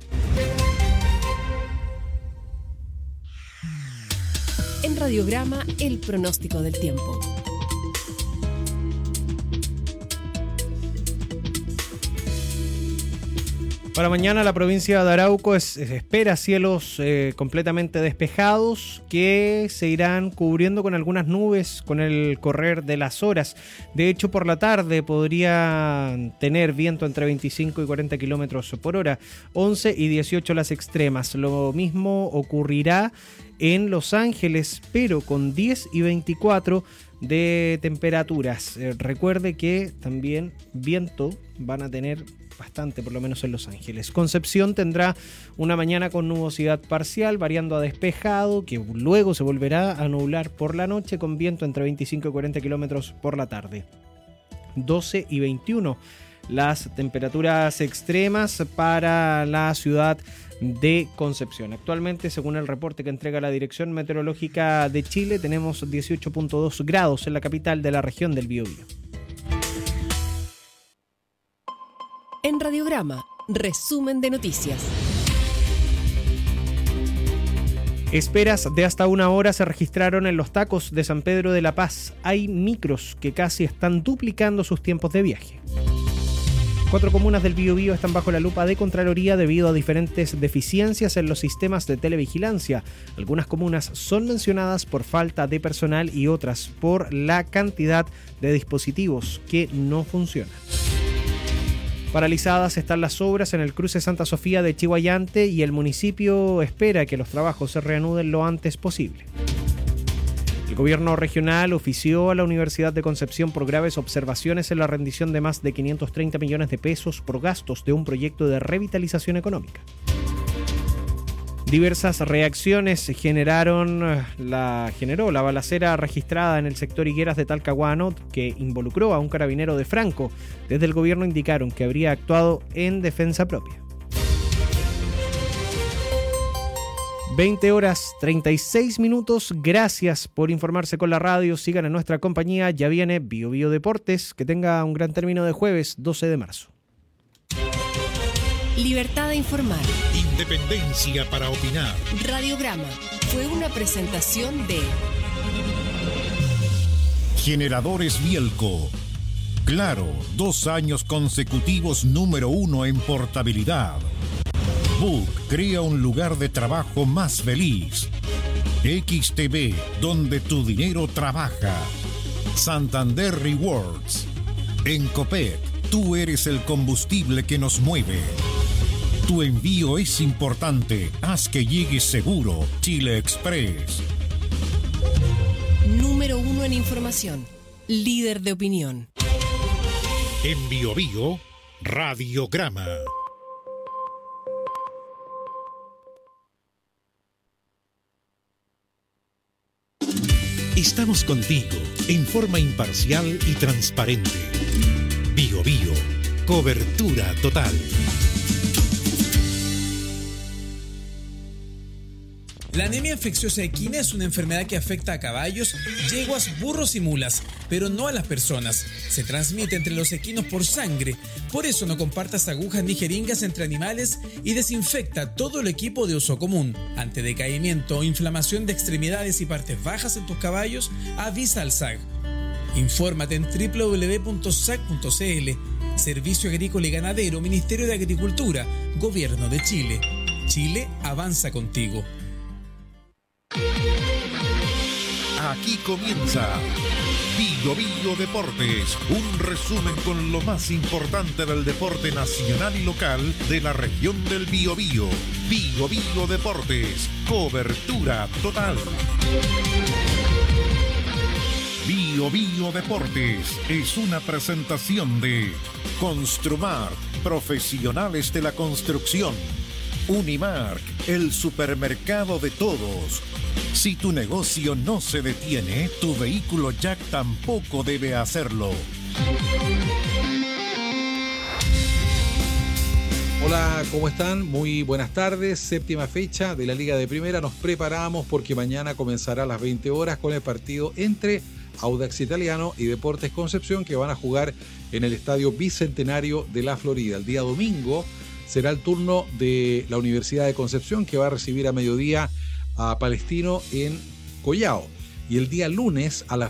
En Radiograma, el pronóstico del tiempo. Para mañana la provincia de Arauco espera cielos completamente despejados que se irán cubriendo con algunas nubes con el correr de las horas. De hecho, por la tarde podrían tener viento entre 25 y 40 kilómetros por hora, 11 y 18 las extremas. Lo mismo ocurrirá en Los Ángeles, pero con 10 y 24 de temperaturas. Recuerde que también viento van a tener bastante, por lo menos en Los Ángeles. Concepción tendrá una mañana con nubosidad parcial, variando a despejado, que luego se volverá a nublar por la noche, con viento entre 25 y 40 kilómetros por la tarde. 12 y 21 las temperaturas extremas para la ciudad de Concepción. Actualmente, según el reporte que entrega la Dirección Meteorológica de Chile, tenemos 18.2 grados en la capital de la región del Biobío. En Radiograma, resumen de noticias. Esperas de hasta una hora se registraron en los tacos de San Pedro de la Paz. Hay micros que casi están duplicando sus tiempos de viaje. 4 comunas del Biobío están bajo la lupa de Contraloría debido a diferentes deficiencias en los sistemas de televigilancia. Algunas comunas son mencionadas por falta de personal y otras por la cantidad de dispositivos que no funcionan. Paralizadas están las obras en el cruce Santa Sofía de Chihuayante y el municipio espera que los trabajos se reanuden lo antes posible. El gobierno regional ofició a la Universidad de Concepción por graves observaciones en la rendición de más de 530 millones de pesos por gastos de un proyecto de revitalización económica. Diversas reacciones generó la balacera registrada en el sector Higueras de Talcahuano, que involucró a un carabinero de Franco. Desde el gobierno indicaron que habría actuado en defensa propia. 20 horas 36 minutos. Gracias por informarse con la radio. Sigan en nuestra compañía. Ya viene Biobío Deportes. Que tenga un gran término de jueves 12 de marzo. Libertad de informar. Independencia para opinar. Radiograma fue una presentación de Generadores Bielco. Claro, 2 años consecutivos número 1 en portabilidad. Book crea un lugar de trabajo más feliz. XTV, donde tu dinero trabaja. Santander Rewards. En Copec, tú eres el combustible que nos mueve. Tu envío es importante. Haz que llegue seguro. Chile Express. Número 1 en información. Líder de opinión. En Biobío, Radiograma. Estamos contigo en forma imparcial y transparente. Biobío, cobertura total. La anemia infecciosa equina es una enfermedad que afecta a caballos, yeguas, burros y mulas, pero no a las personas. Se transmite entre los equinos por sangre. Por eso no compartas agujas ni jeringas entre animales y desinfecta todo el equipo de uso común. Ante decaimiento o inflamación de extremidades y partes bajas en tus caballos, avisa al SAG. Infórmate en www.sag.cl. Servicio Agrícola y Ganadero, Ministerio de Agricultura, Gobierno de Chile. Chile avanza contigo. Aquí comienza Bio Deportes, un resumen con lo más importante del deporte nacional y local de la región del Biobío. Bio Deportes, cobertura total. Bio Deportes es una presentación de Construmart, profesionales de la construcción. Unimark, el supermercado de todos. Si tu negocio no se detiene, tu vehículo Jack tampoco debe hacerlo. Hola, ¿cómo están? Muy buenas tardes. Séptima fecha de la Liga de Primera. Nos preparamos porque mañana comenzará a las 20 horas con el partido entre Audax Italiano y Deportes Concepción, que van a jugar en el Estadio Bicentenario de la Florida. El día domingo será el turno de la Universidad de Concepción, que va a recibir a mediodía a Palestino en Collao. Y el día lunes a las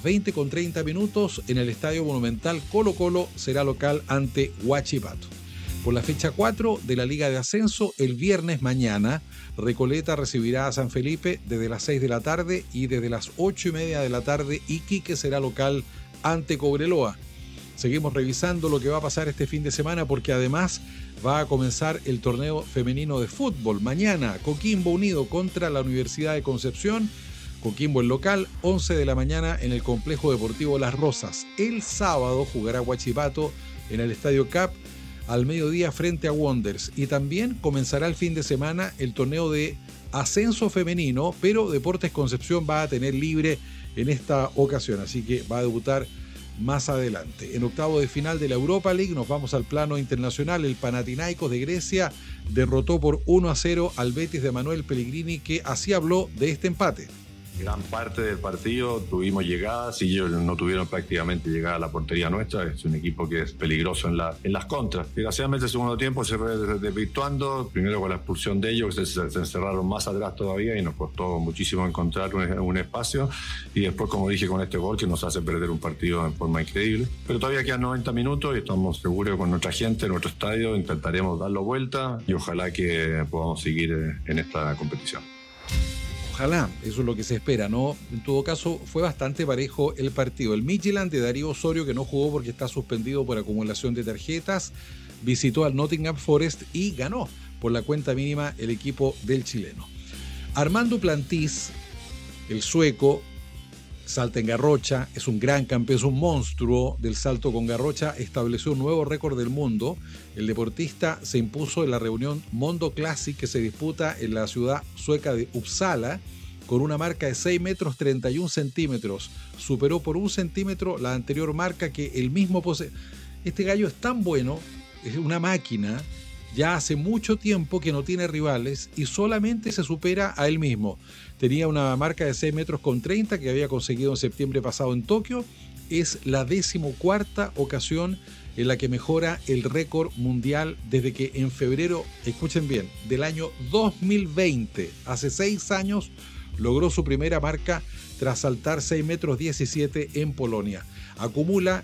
20:30 en el Estadio Monumental, Colo-Colo será local ante Huachipato. Por la fecha 4 de la Liga de Ascenso, el viernes mañana, Recoleta recibirá a San Felipe desde las 6 de la tarde y desde las 8:30 de la tarde Iquique será local ante Cobreloa. Seguimos revisando lo que va a pasar este fin de semana porque además va a comenzar el torneo femenino de fútbol. Mañana, Coquimbo Unido contra la Universidad de Concepción. Coquimbo el local, 11 de la mañana en el Complejo Deportivo Las Rosas. El sábado jugará Huachipato en el Estadio Cap al mediodía frente a Wanderers. Y también comenzará el fin de semana el torneo de ascenso femenino, pero Deportes Concepción va a tener libre en esta ocasión, así que va a debutar más adelante. En octavo de final de la Europa League nos vamos al plano internacional. El Panathinaikos de Grecia derrotó por 1-0 al Betis de Manuel Pellegrini, que así habló de este empate. Gran parte del partido tuvimos llegadas y ellos no tuvieron prácticamente llegada a la portería nuestra. Es un equipo que es peligroso en las contras. Desgraciadamente el segundo tiempo se fue desvirtuando, primero con la expulsión de ellos, que se encerraron más atrás todavía y nos costó muchísimo encontrar un espacio, y después, como dije, con este gol que nos hace perder un partido en forma increíble. Pero todavía quedan 90 minutos y estamos seguros que con nuestra gente, en nuestro estadio, intentaremos darlo vuelta y ojalá que podamos seguir en esta competición. Ojalá, eso es lo que se espera, ¿no? En todo caso, fue bastante parejo el partido. El Midtjylland de Darío Osorio, que no jugó porque está suspendido por acumulación de tarjetas, visitó al Nottingham Forest y ganó por la cuenta mínima el equipo del chileno. Armando Duplantis, el sueco, salta en garrocha, es un gran campeón, es un monstruo del salto con garrocha, estableció un nuevo récord del mundo. El deportista se impuso en la reunión Mondo Classic, que se disputa en la ciudad sueca de Uppsala, con una marca de 6 metros 31 centímetros. Superó por 1 centímetro la anterior marca que él mismo posee. Este gallo es tan bueno, es una máquina, ya hace mucho tiempo que no tiene rivales y solamente se supera a él mismo. Tenía una marca de 6 metros con 30 que había conseguido en septiembre pasado en Tokio. Es la 14ª ocasión en la que mejora el récord mundial desde que en febrero, escuchen bien, del año 2020, hace 6 años, logró su primera marca tras saltar 6 metros 17 en Polonia. Acumula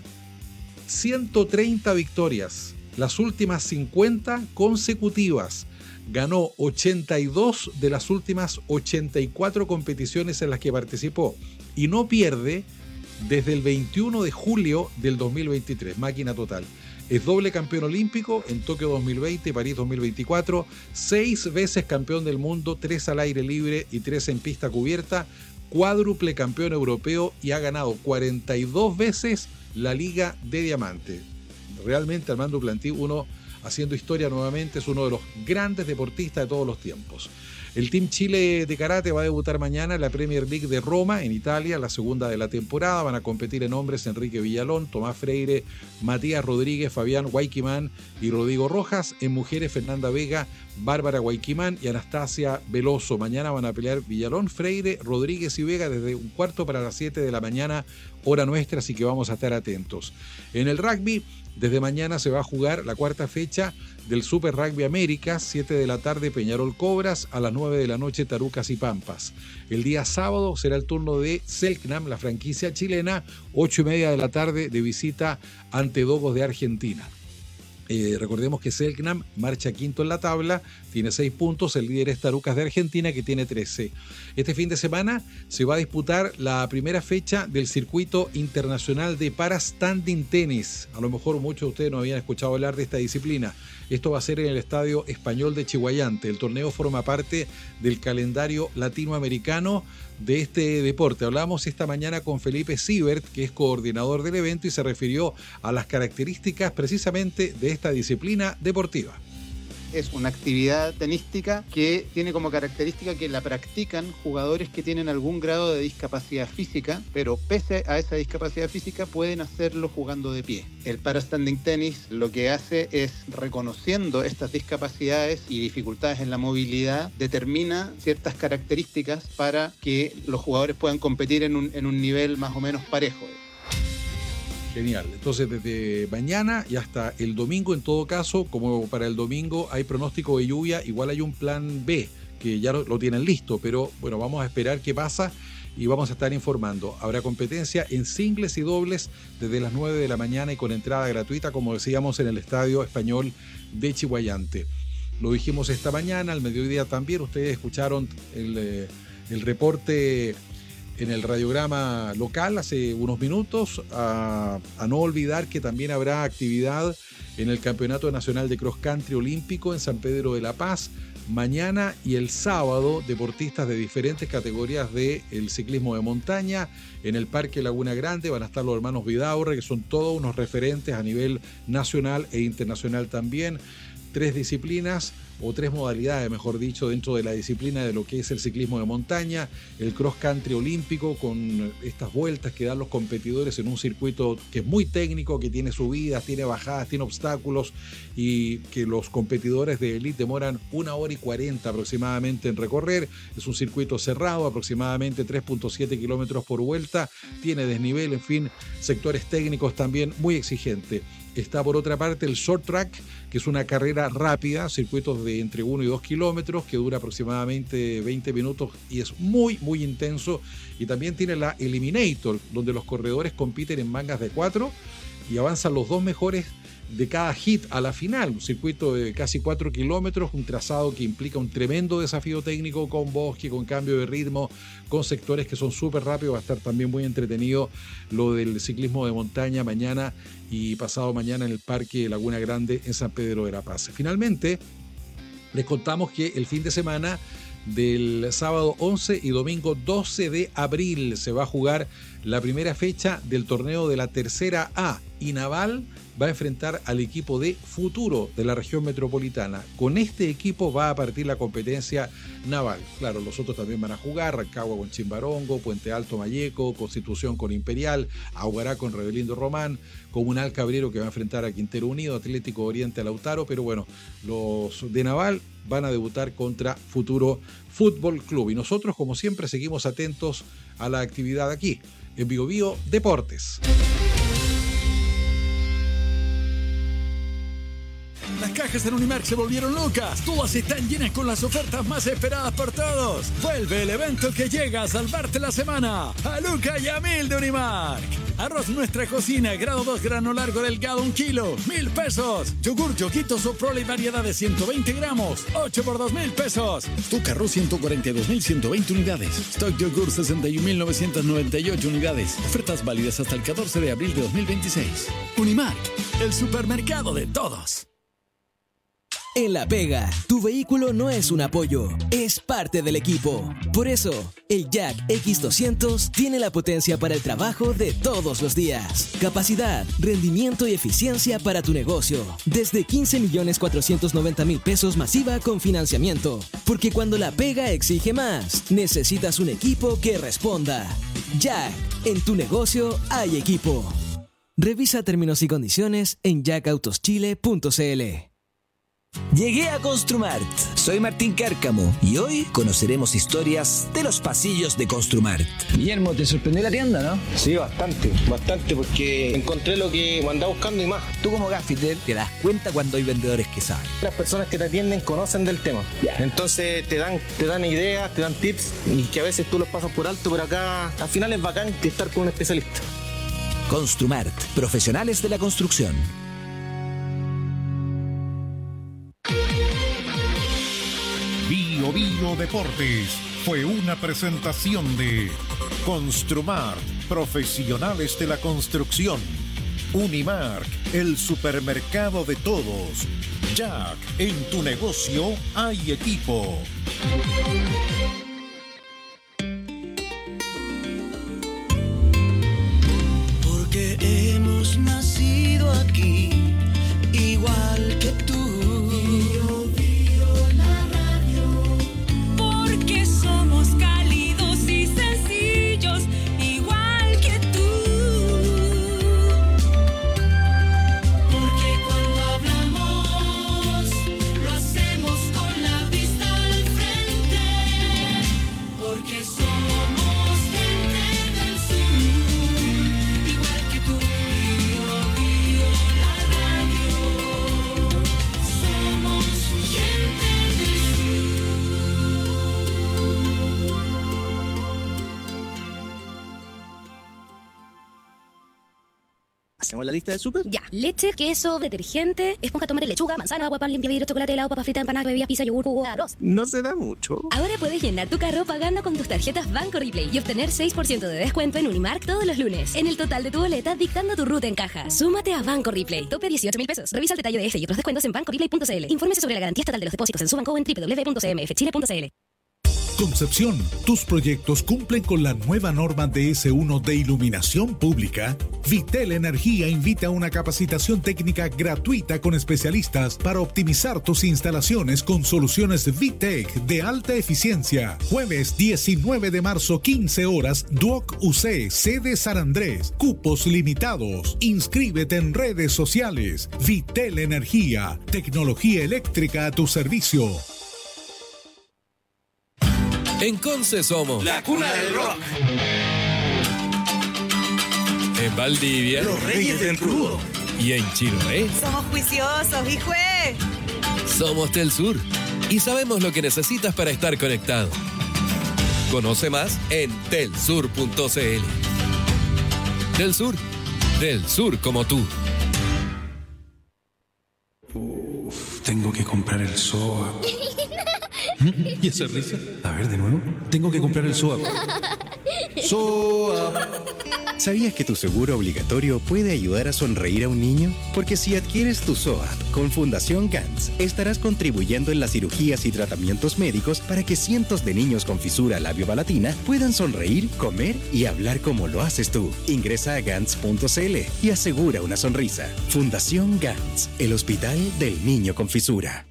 130 victorias, las últimas 50 consecutivas. Ganó 82 de las últimas 84 competiciones en las que participó y no pierde desde el 21 de julio del 2023. Máquina total. Es doble campeón olímpico en Tokio 2020 y París 2024. 6 veces campeón del mundo, 3 al aire libre y 3 en pista cubierta. Cuádruple campeón europeo y ha ganado 42 veces la Liga de Diamante. Realmente Armando Duplantis, uno haciendo historia nuevamente, es uno de los grandes deportistas de todos los tiempos. El Team Chile de karate va a debutar mañana en la Premier League de Roma, en Italia, la segunda de la temporada. Van a competir en hombres Enrique Villalón, Tomás Freire, Matías Rodríguez, Fabián Guayquimán y Rodrigo Rojas. En mujeres, Fernanda Vega, Bárbara Guayquimán y Anastasia Veloso. Mañana van a pelear Villalón, Freire, Rodríguez y Vega desde 1:15 para las 7 de la mañana, hora nuestra, así que vamos a estar atentos. En el rugby, desde mañana se va a jugar la 4ª fecha del Super Rugby Américas, 7 de la tarde Peñarol Cobras, a las 9 de la noche Tarucas y Pampas. El día sábado será el turno de Selknam, la franquicia chilena, 8:30 de la tarde de visita ante Dogos de Argentina. Recordemos que Selknam marcha quinto en la tabla, tiene 6 puntos, el líder es Tarucas de Argentina que tiene 13. Este fin de semana se va a disputar la primera fecha del circuito internacional de para-standing tenis. A lo mejor muchos de ustedes no habían escuchado hablar de esta disciplina. Esto va a ser en el Estadio Español de Chihuayante. El torneo forma parte del calendario latinoamericano de este deporte. Hablamos esta mañana con Felipe Siebert, que es coordinador del evento, y se refirió a las características precisamente de esta disciplina deportiva. Es una actividad tenística que tiene como característica que la practican jugadores que tienen algún grado de discapacidad física, pero pese a esa discapacidad física pueden hacerlo jugando de pie. El para-standing tenis lo que hace es, reconociendo estas discapacidades y dificultades en la movilidad, determina ciertas características para que los jugadores puedan competir en un nivel más o menos parejo. Genial. Entonces, desde mañana y hasta el domingo, en todo caso, como para el domingo hay pronóstico de lluvia, igual hay un plan B, que ya lo tienen listo, pero bueno, vamos a esperar qué pasa y vamos a estar informando. Habrá competencia en singles y dobles desde las 9 de la mañana y con entrada gratuita, como decíamos, en el Estadio Español de Chihuayante. Lo dijimos esta mañana, al mediodía también, ustedes escucharon el reporte en el radiograma local hace unos minutos, a no olvidar que también habrá actividad en el Campeonato Nacional de Cross Country Olímpico en San Pedro de la Paz, mañana y el sábado, deportistas de diferentes categorías del ciclismo de montaña. En el Parque Laguna Grande van a estar los hermanos Vidaurre, que son todos unos referentes a nivel nacional e internacional también. 3 disciplinas o 3 modalidades, mejor dicho, dentro de la disciplina de lo que es el ciclismo de montaña, el cross country olímpico con estas vueltas que dan los competidores en un circuito que es muy técnico, que tiene subidas, tiene bajadas, tiene obstáculos y que los competidores de élite demoran 1 hora y 40 aproximadamente en recorrer. Es un circuito cerrado, aproximadamente 3.7 kilómetros por vuelta, tiene desnivel, en fin, sectores técnicos también muy exigentes. Está por otra parte el short track, que es una carrera rápida, circuitos de entre 1 y 2 kilómetros, que dura aproximadamente 20 minutos y es muy, muy intenso. Y también tiene la Eliminator, donde los corredores compiten en mangas de 4 y avanzan los 2 mejores de cada hit a la final. Un circuito de casi 4 kilómetros, un trazado que implica un tremendo desafío técnico con bosque, con cambio de ritmo, con sectores que son súper rápidos. Va a estar también muy entretenido lo del ciclismo de montaña mañana y pasado mañana en el Parque Laguna Grande en San Pedro de la Paz. Finalmente, les contamos que el fin de semana del sábado 11 y domingo 12 de abril se va a jugar la primera fecha del torneo de la tercera A y Naval va a enfrentar al equipo de Futuro de la región metropolitana. Con este equipo va a partir la competencia Naval. Claro, los otros también van a jugar: Rancagua con Chimbarongo, Puente Alto Malleco, Constitución con Imperial, Aguará con Rebelindo Román, Comunal Cabrero que va a enfrentar a Quintero Unido, Atlético Oriente a Lautaro, pero bueno, los de Naval van a debutar contra Futuro Fútbol Club. Y nosotros, como siempre, seguimos atentos a la actividad aquí, en Bio Bio Deportes. Las cajas en Unimark se volvieron locas. Todas están llenas con las ofertas más esperadas por todos. Vuelve el evento que llega a salvarte la semana. A Luca y a 1000 de Unimark. Arroz Nuestra Cocina, grado 2, grano largo delgado, 1 kilo, 1000 pesos. Yogur Yoguito Soprole, variedad de 120 gramos, 8 por 2000 pesos. Tucarro 142.120 unidades. Stock Yogur 61.998 unidades. Ofertas válidas hasta el 14 de abril de 2026. Unimark, el supermercado de todos. En La Pega, tu vehículo no es un apoyo, es parte del equipo. Por eso, el Jack X200 tiene la potencia para el trabajo de todos los días. Capacidad, rendimiento y eficiencia para tu negocio. Desde 15.490.000 pesos masiva con financiamiento. Porque cuando La Pega exige más, necesitas un equipo que responda. Jack, en tu negocio hay equipo. Revisa términos y condiciones en jackautoschile.cl. Llegué a Construmart. Soy Martín Cárcamo y hoy conoceremos historias de los pasillos de Construmart. Guillermo, ¿te sorprendió la tienda, no? Sí, bastante, porque encontré lo que andaba buscando y más. Tú como gaffiter te das cuenta cuando hay vendedores que saben. Las personas que te atienden conocen del tema. Entonces te dan ideas, te dan tips y que a veces tú los pasas por alto, pero acá al final es bacán estar con un especialista. Construmart, profesionales de la construcción. Radio Deportes fue una presentación de Construmart, profesionales de la construcción. Unimark, el supermercado de todos. Jack, en tu negocio hay equipo. Porque hemos nacido aquí, igual que tú. Porque somos cálidos y sencillos, igual que tú. Porque cuando hablamos, lo hacemos con la vista al frente. Porque somos gente del sur, igual que tú. Bio, la radio. Somos gente del sur. ¿Hacemos la lista del súper? Ya, leche, queso, detergente, esponja, tomate, lechuga, manzana, agua, pan, limpia vidrio, chocolate, helado, papa frita, empanada, bebidas, pizza, yogur, jugo, arroz. No se da mucho. Ahora puedes llenar tu carro pagando con tus tarjetas Banco Replay y obtener 6% de descuento en Unimark todos los lunes. En el total de tu boleta, dictando tu ruta en caja. Súmate a Banco Replay. Tope 18.000 pesos. Revisa el detalle de este y otros descuentos en bancoreplay.cl. Infórmese sobre la garantía estatal de los depósitos en su banco en www.cmfchile.cl. Concepción, tus proyectos cumplen con la nueva norma DS1 de iluminación pública. Vitel Energía invita a una capacitación técnica gratuita con especialistas para optimizar tus instalaciones con soluciones VTEC de alta eficiencia. Jueves 19 de marzo, 15 horas, Duoc UC, sede San Andrés. Cupos limitados. Inscríbete en redes sociales. Vitel Energía, tecnología eléctrica a tu servicio. En Conce somos la cuna del rock. En Valdivia, los reyes del crudo. Y en Chiloé, somos juiciosos, hijo. Somos Telsur y sabemos lo que necesitas para estar conectado. Conoce más en telsur.cl. Telsur, del sur como tú. Tengo que comprar el SOA. ¿Y esa risa? A ver, de nuevo. Tengo que comprar el SOA. ¡SOA! ¿Sabías que tu seguro obligatorio puede ayudar a sonreír a un niño? Porque si adquieres tu SOAP con Fundación Gantz, estarás contribuyendo en las cirugías y tratamientos médicos para que cientos de niños con fisura labiopalatina puedan sonreír, comer y hablar como lo haces tú. Ingresa a gantz.cl y asegura una sonrisa. Fundación Gantz, el hospital del niño con fisura.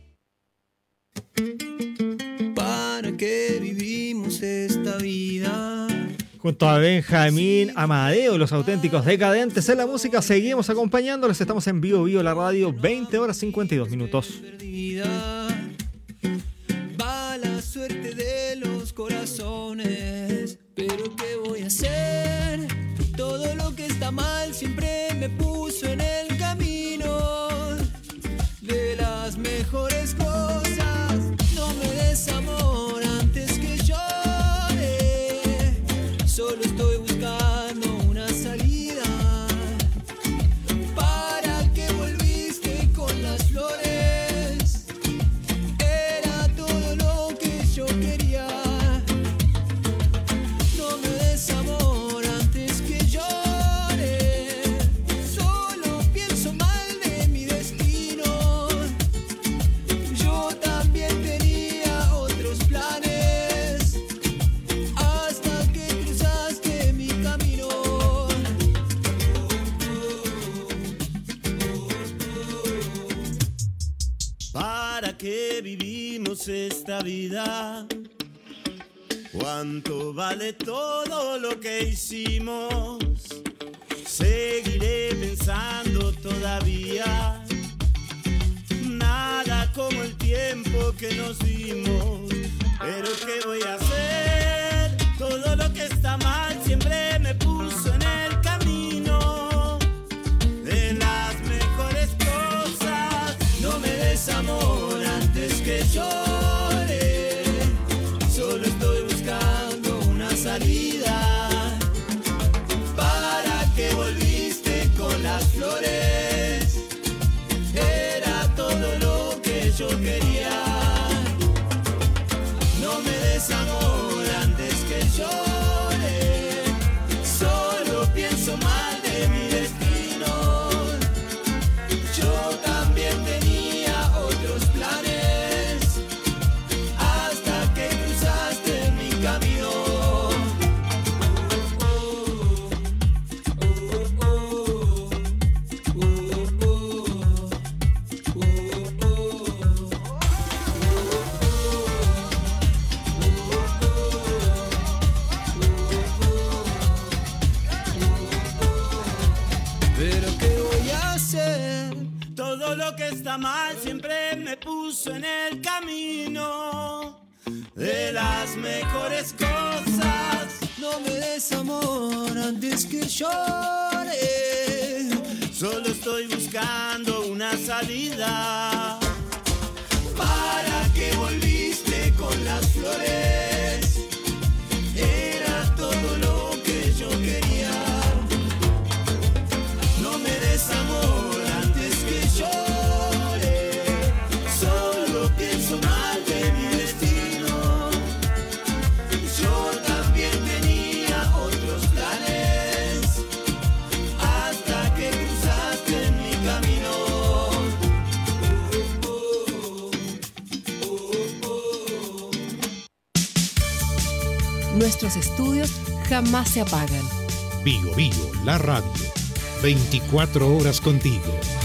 ¿Para qué vivimos esta vida? Junto a Benjamín Amadeo, los auténticos decadentes en la música, seguimos acompañándoles. Estamos en Vivo la radio, 20 horas 52 minutos. Va la suerte de los corazones, pero ¿qué voy a hacer? Todo lo que está mal siempre me puso en el camino de las mejores cosas. No me des amor antes que llore, solo estoy buscando una salida. ¿Para qué volviste con las flores? Era todo lo que yo quería. No me des amor antes que llore, solo pienso mal de mi destino. Yo también tenía otros planes hasta que cruzaste mi camino. ¿Para qué vivimos esta vida? ¿Cuánto vale todo lo que hicimos? Seguiré pensando todavía. Nada como el tiempo que nos dimos. Pero ¿qué voy a hacer? Todo lo que está mal siempre me puso en el camino de las mejores cosas. No me des amor antes que llore, solo estoy buscando una salida. ¿Para qué volviste con las flores? Era todo lo que yo quería. No me Todo lo que está mal siempre me puso en el camino de las mejores cosas. No me des amor antes que llore. Solo estoy buscando una salida. ¿Para qué volviste con las flores? Era todo lo que yo quería. No me des amor antes que llore. Solo pienso mal de mi destino. Yo también tenía otros planes hasta que cruzaste en mi camino. Nuestros estudios jamás se apagan. Bio Bio, la radio. 24 horas contigo.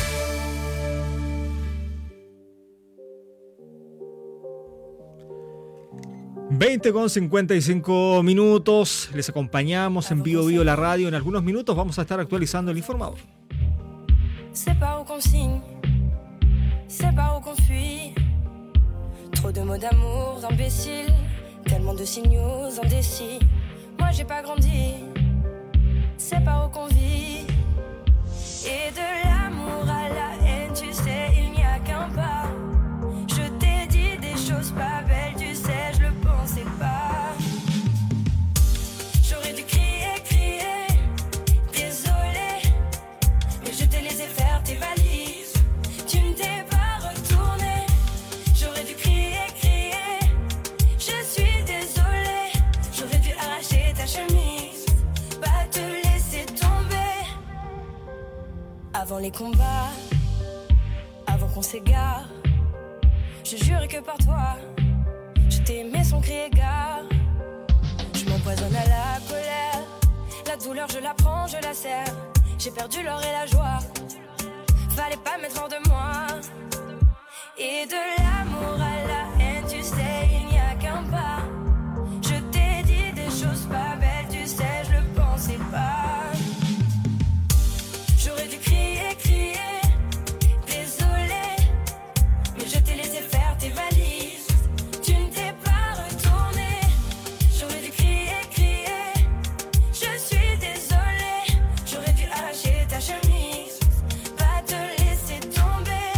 con 55 minutos. Les acompañamos en Bio Bio, la radio. En algunos minutos vamos a estar actualizando el informador. C'est pas où qu'on signe, c'est pas où qu'on fuit. Trop de mots d'amour, d'imbéciles, tellement de signaux indécis. Moi j'ai pas grandi, c'est pas où qu'on vit. Et de l'amour à la haine, tu sais, il n'y a qu'un pas. Je t'ai dit des choses pas belles, tu sais, je le pensais pas. J'aurais dû crier, crier, désolé, mais je t'ai laissé faire tes valises. Tu ne t'es pas retourné. J'aurais dû crier, crier, je suis désolée. J'aurais dû arracher ta chemise, pas te laisser tomber. Avant les combats, avant qu'on s'égare, je jure que par toi, je t'ai aimé sans crier gare. Je m'empoisonne à la colère, la douleur je la prends, je la serre. J'ai perdu l'or et la joie, fallait pas mettre hors de moi. Et de l'amour à la haine, tu sais, il n'y a qu'un pas. Je t'ai dit des choses pas belles, tu sais, je le pensais pas. J'aurais dû crier, crier, désolé, mais je t'ai laissé faire tes valises. Tu ne t'es pas retourné. J'aurais dû crier, crier, je suis désolée. J'aurais dû arracher ta chemise, pas te laisser tomber.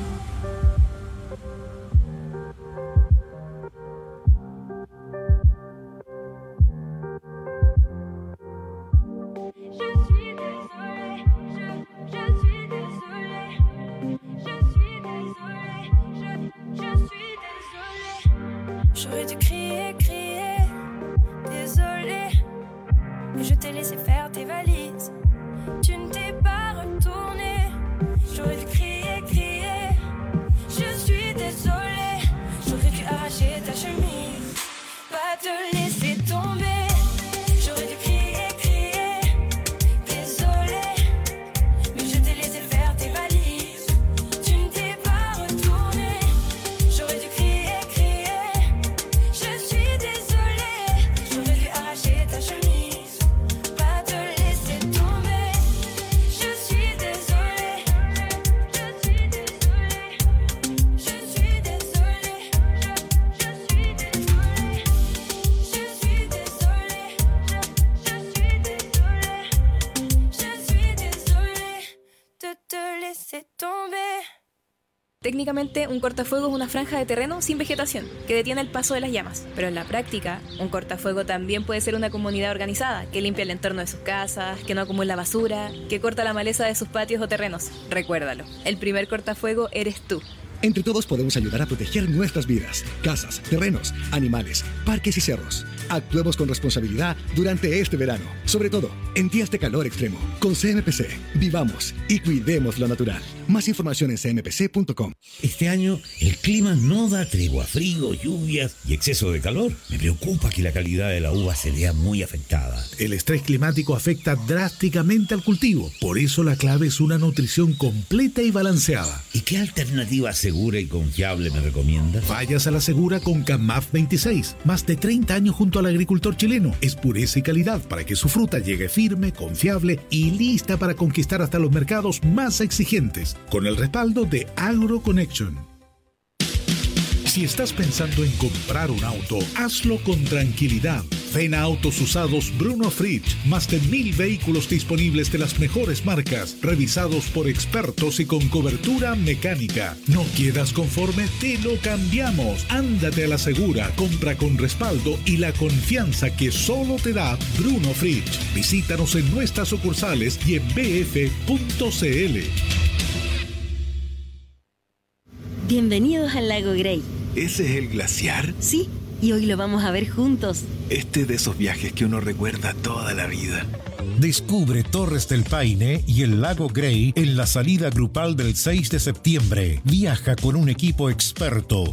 Je suis désolée, je suis désolée, je suis désolée, je suis désolée. J'aurais dû crier, crier, désolée, mais je t'ai laissé faire tes valises. Tu ne t'es pas retourné. J'aurais dû crier, crier, je suis désolée. J'aurais dû arracher ta chemise, pas te laisser tomber. J'aurais dû crier, crier, désolée, mais je t'ai laissé faire tes valises. Tu ne t'es pas retourné. J'aurais dû crier, crier, je suis désolée. J'aurais dû arracher ta chemise, pas te laisser tomber. Je suis désolée, je suis désolée, je suis désolée, je suis désolée, je suis désolée, je suis désolée de te laisser tomber. Técnicamente, un cortafuego es una franja de terreno sin vegetación que detiene el paso de las llamas. Pero en la práctica, un cortafuego también puede ser una comunidad organizada que limpia el entorno de sus casas, que no acumula basura, que corta la maleza de sus patios o terrenos. Recuérdalo, el primer cortafuego eres tú. Entre todos podemos ayudar a proteger nuestras vidas, casas, terrenos, animales, parques y cerros. Actuemos con responsabilidad durante este verano, sobre todo en días de calor extremo. Con CMPC, vivamos y cuidemos lo natural. Más información en cmpc.com. Este año el clima no da tregua, frío, lluvias y exceso de calor. Me preocupa que la calidad de la uva se vea muy afectada. El estrés climático afecta drásticamente al cultivo. Por eso la clave es una nutrición completa y balanceada. ¿Y qué alternativa segura y confiable me recomienda? Vayas a la segura con CAMAF 26. Más de 30 años junto al agricultor chileno. Es pureza y calidad para que su fruta llegue firme, confiable y lista para conquistar hasta los mercados más exigentes. más, con el respaldo de AgroConnection. Si estás pensando en comprar un auto, hazlo con tranquilidad. Ven a Autos Usados Bruno Fritsch. Más de 1000 vehículos disponibles de las mejores marcas, revisados por expertos y con cobertura mecánica. ¿No quedas conforme? Te lo cambiamos. Ándate a la segura, compra con respaldo y la confianza que solo te da Bruno Fritsch. Visítanos en nuestras sucursales y en bf.cl. Bienvenidos al Lago Grey. ¿Ese es el glaciar? Sí, y hoy lo vamos a ver juntos. De esos viajes que uno recuerda toda la vida. Descubre Torres del Paine y el Lago Grey en la salida grupal del 6 de septiembre. Viaja con un equipo experto.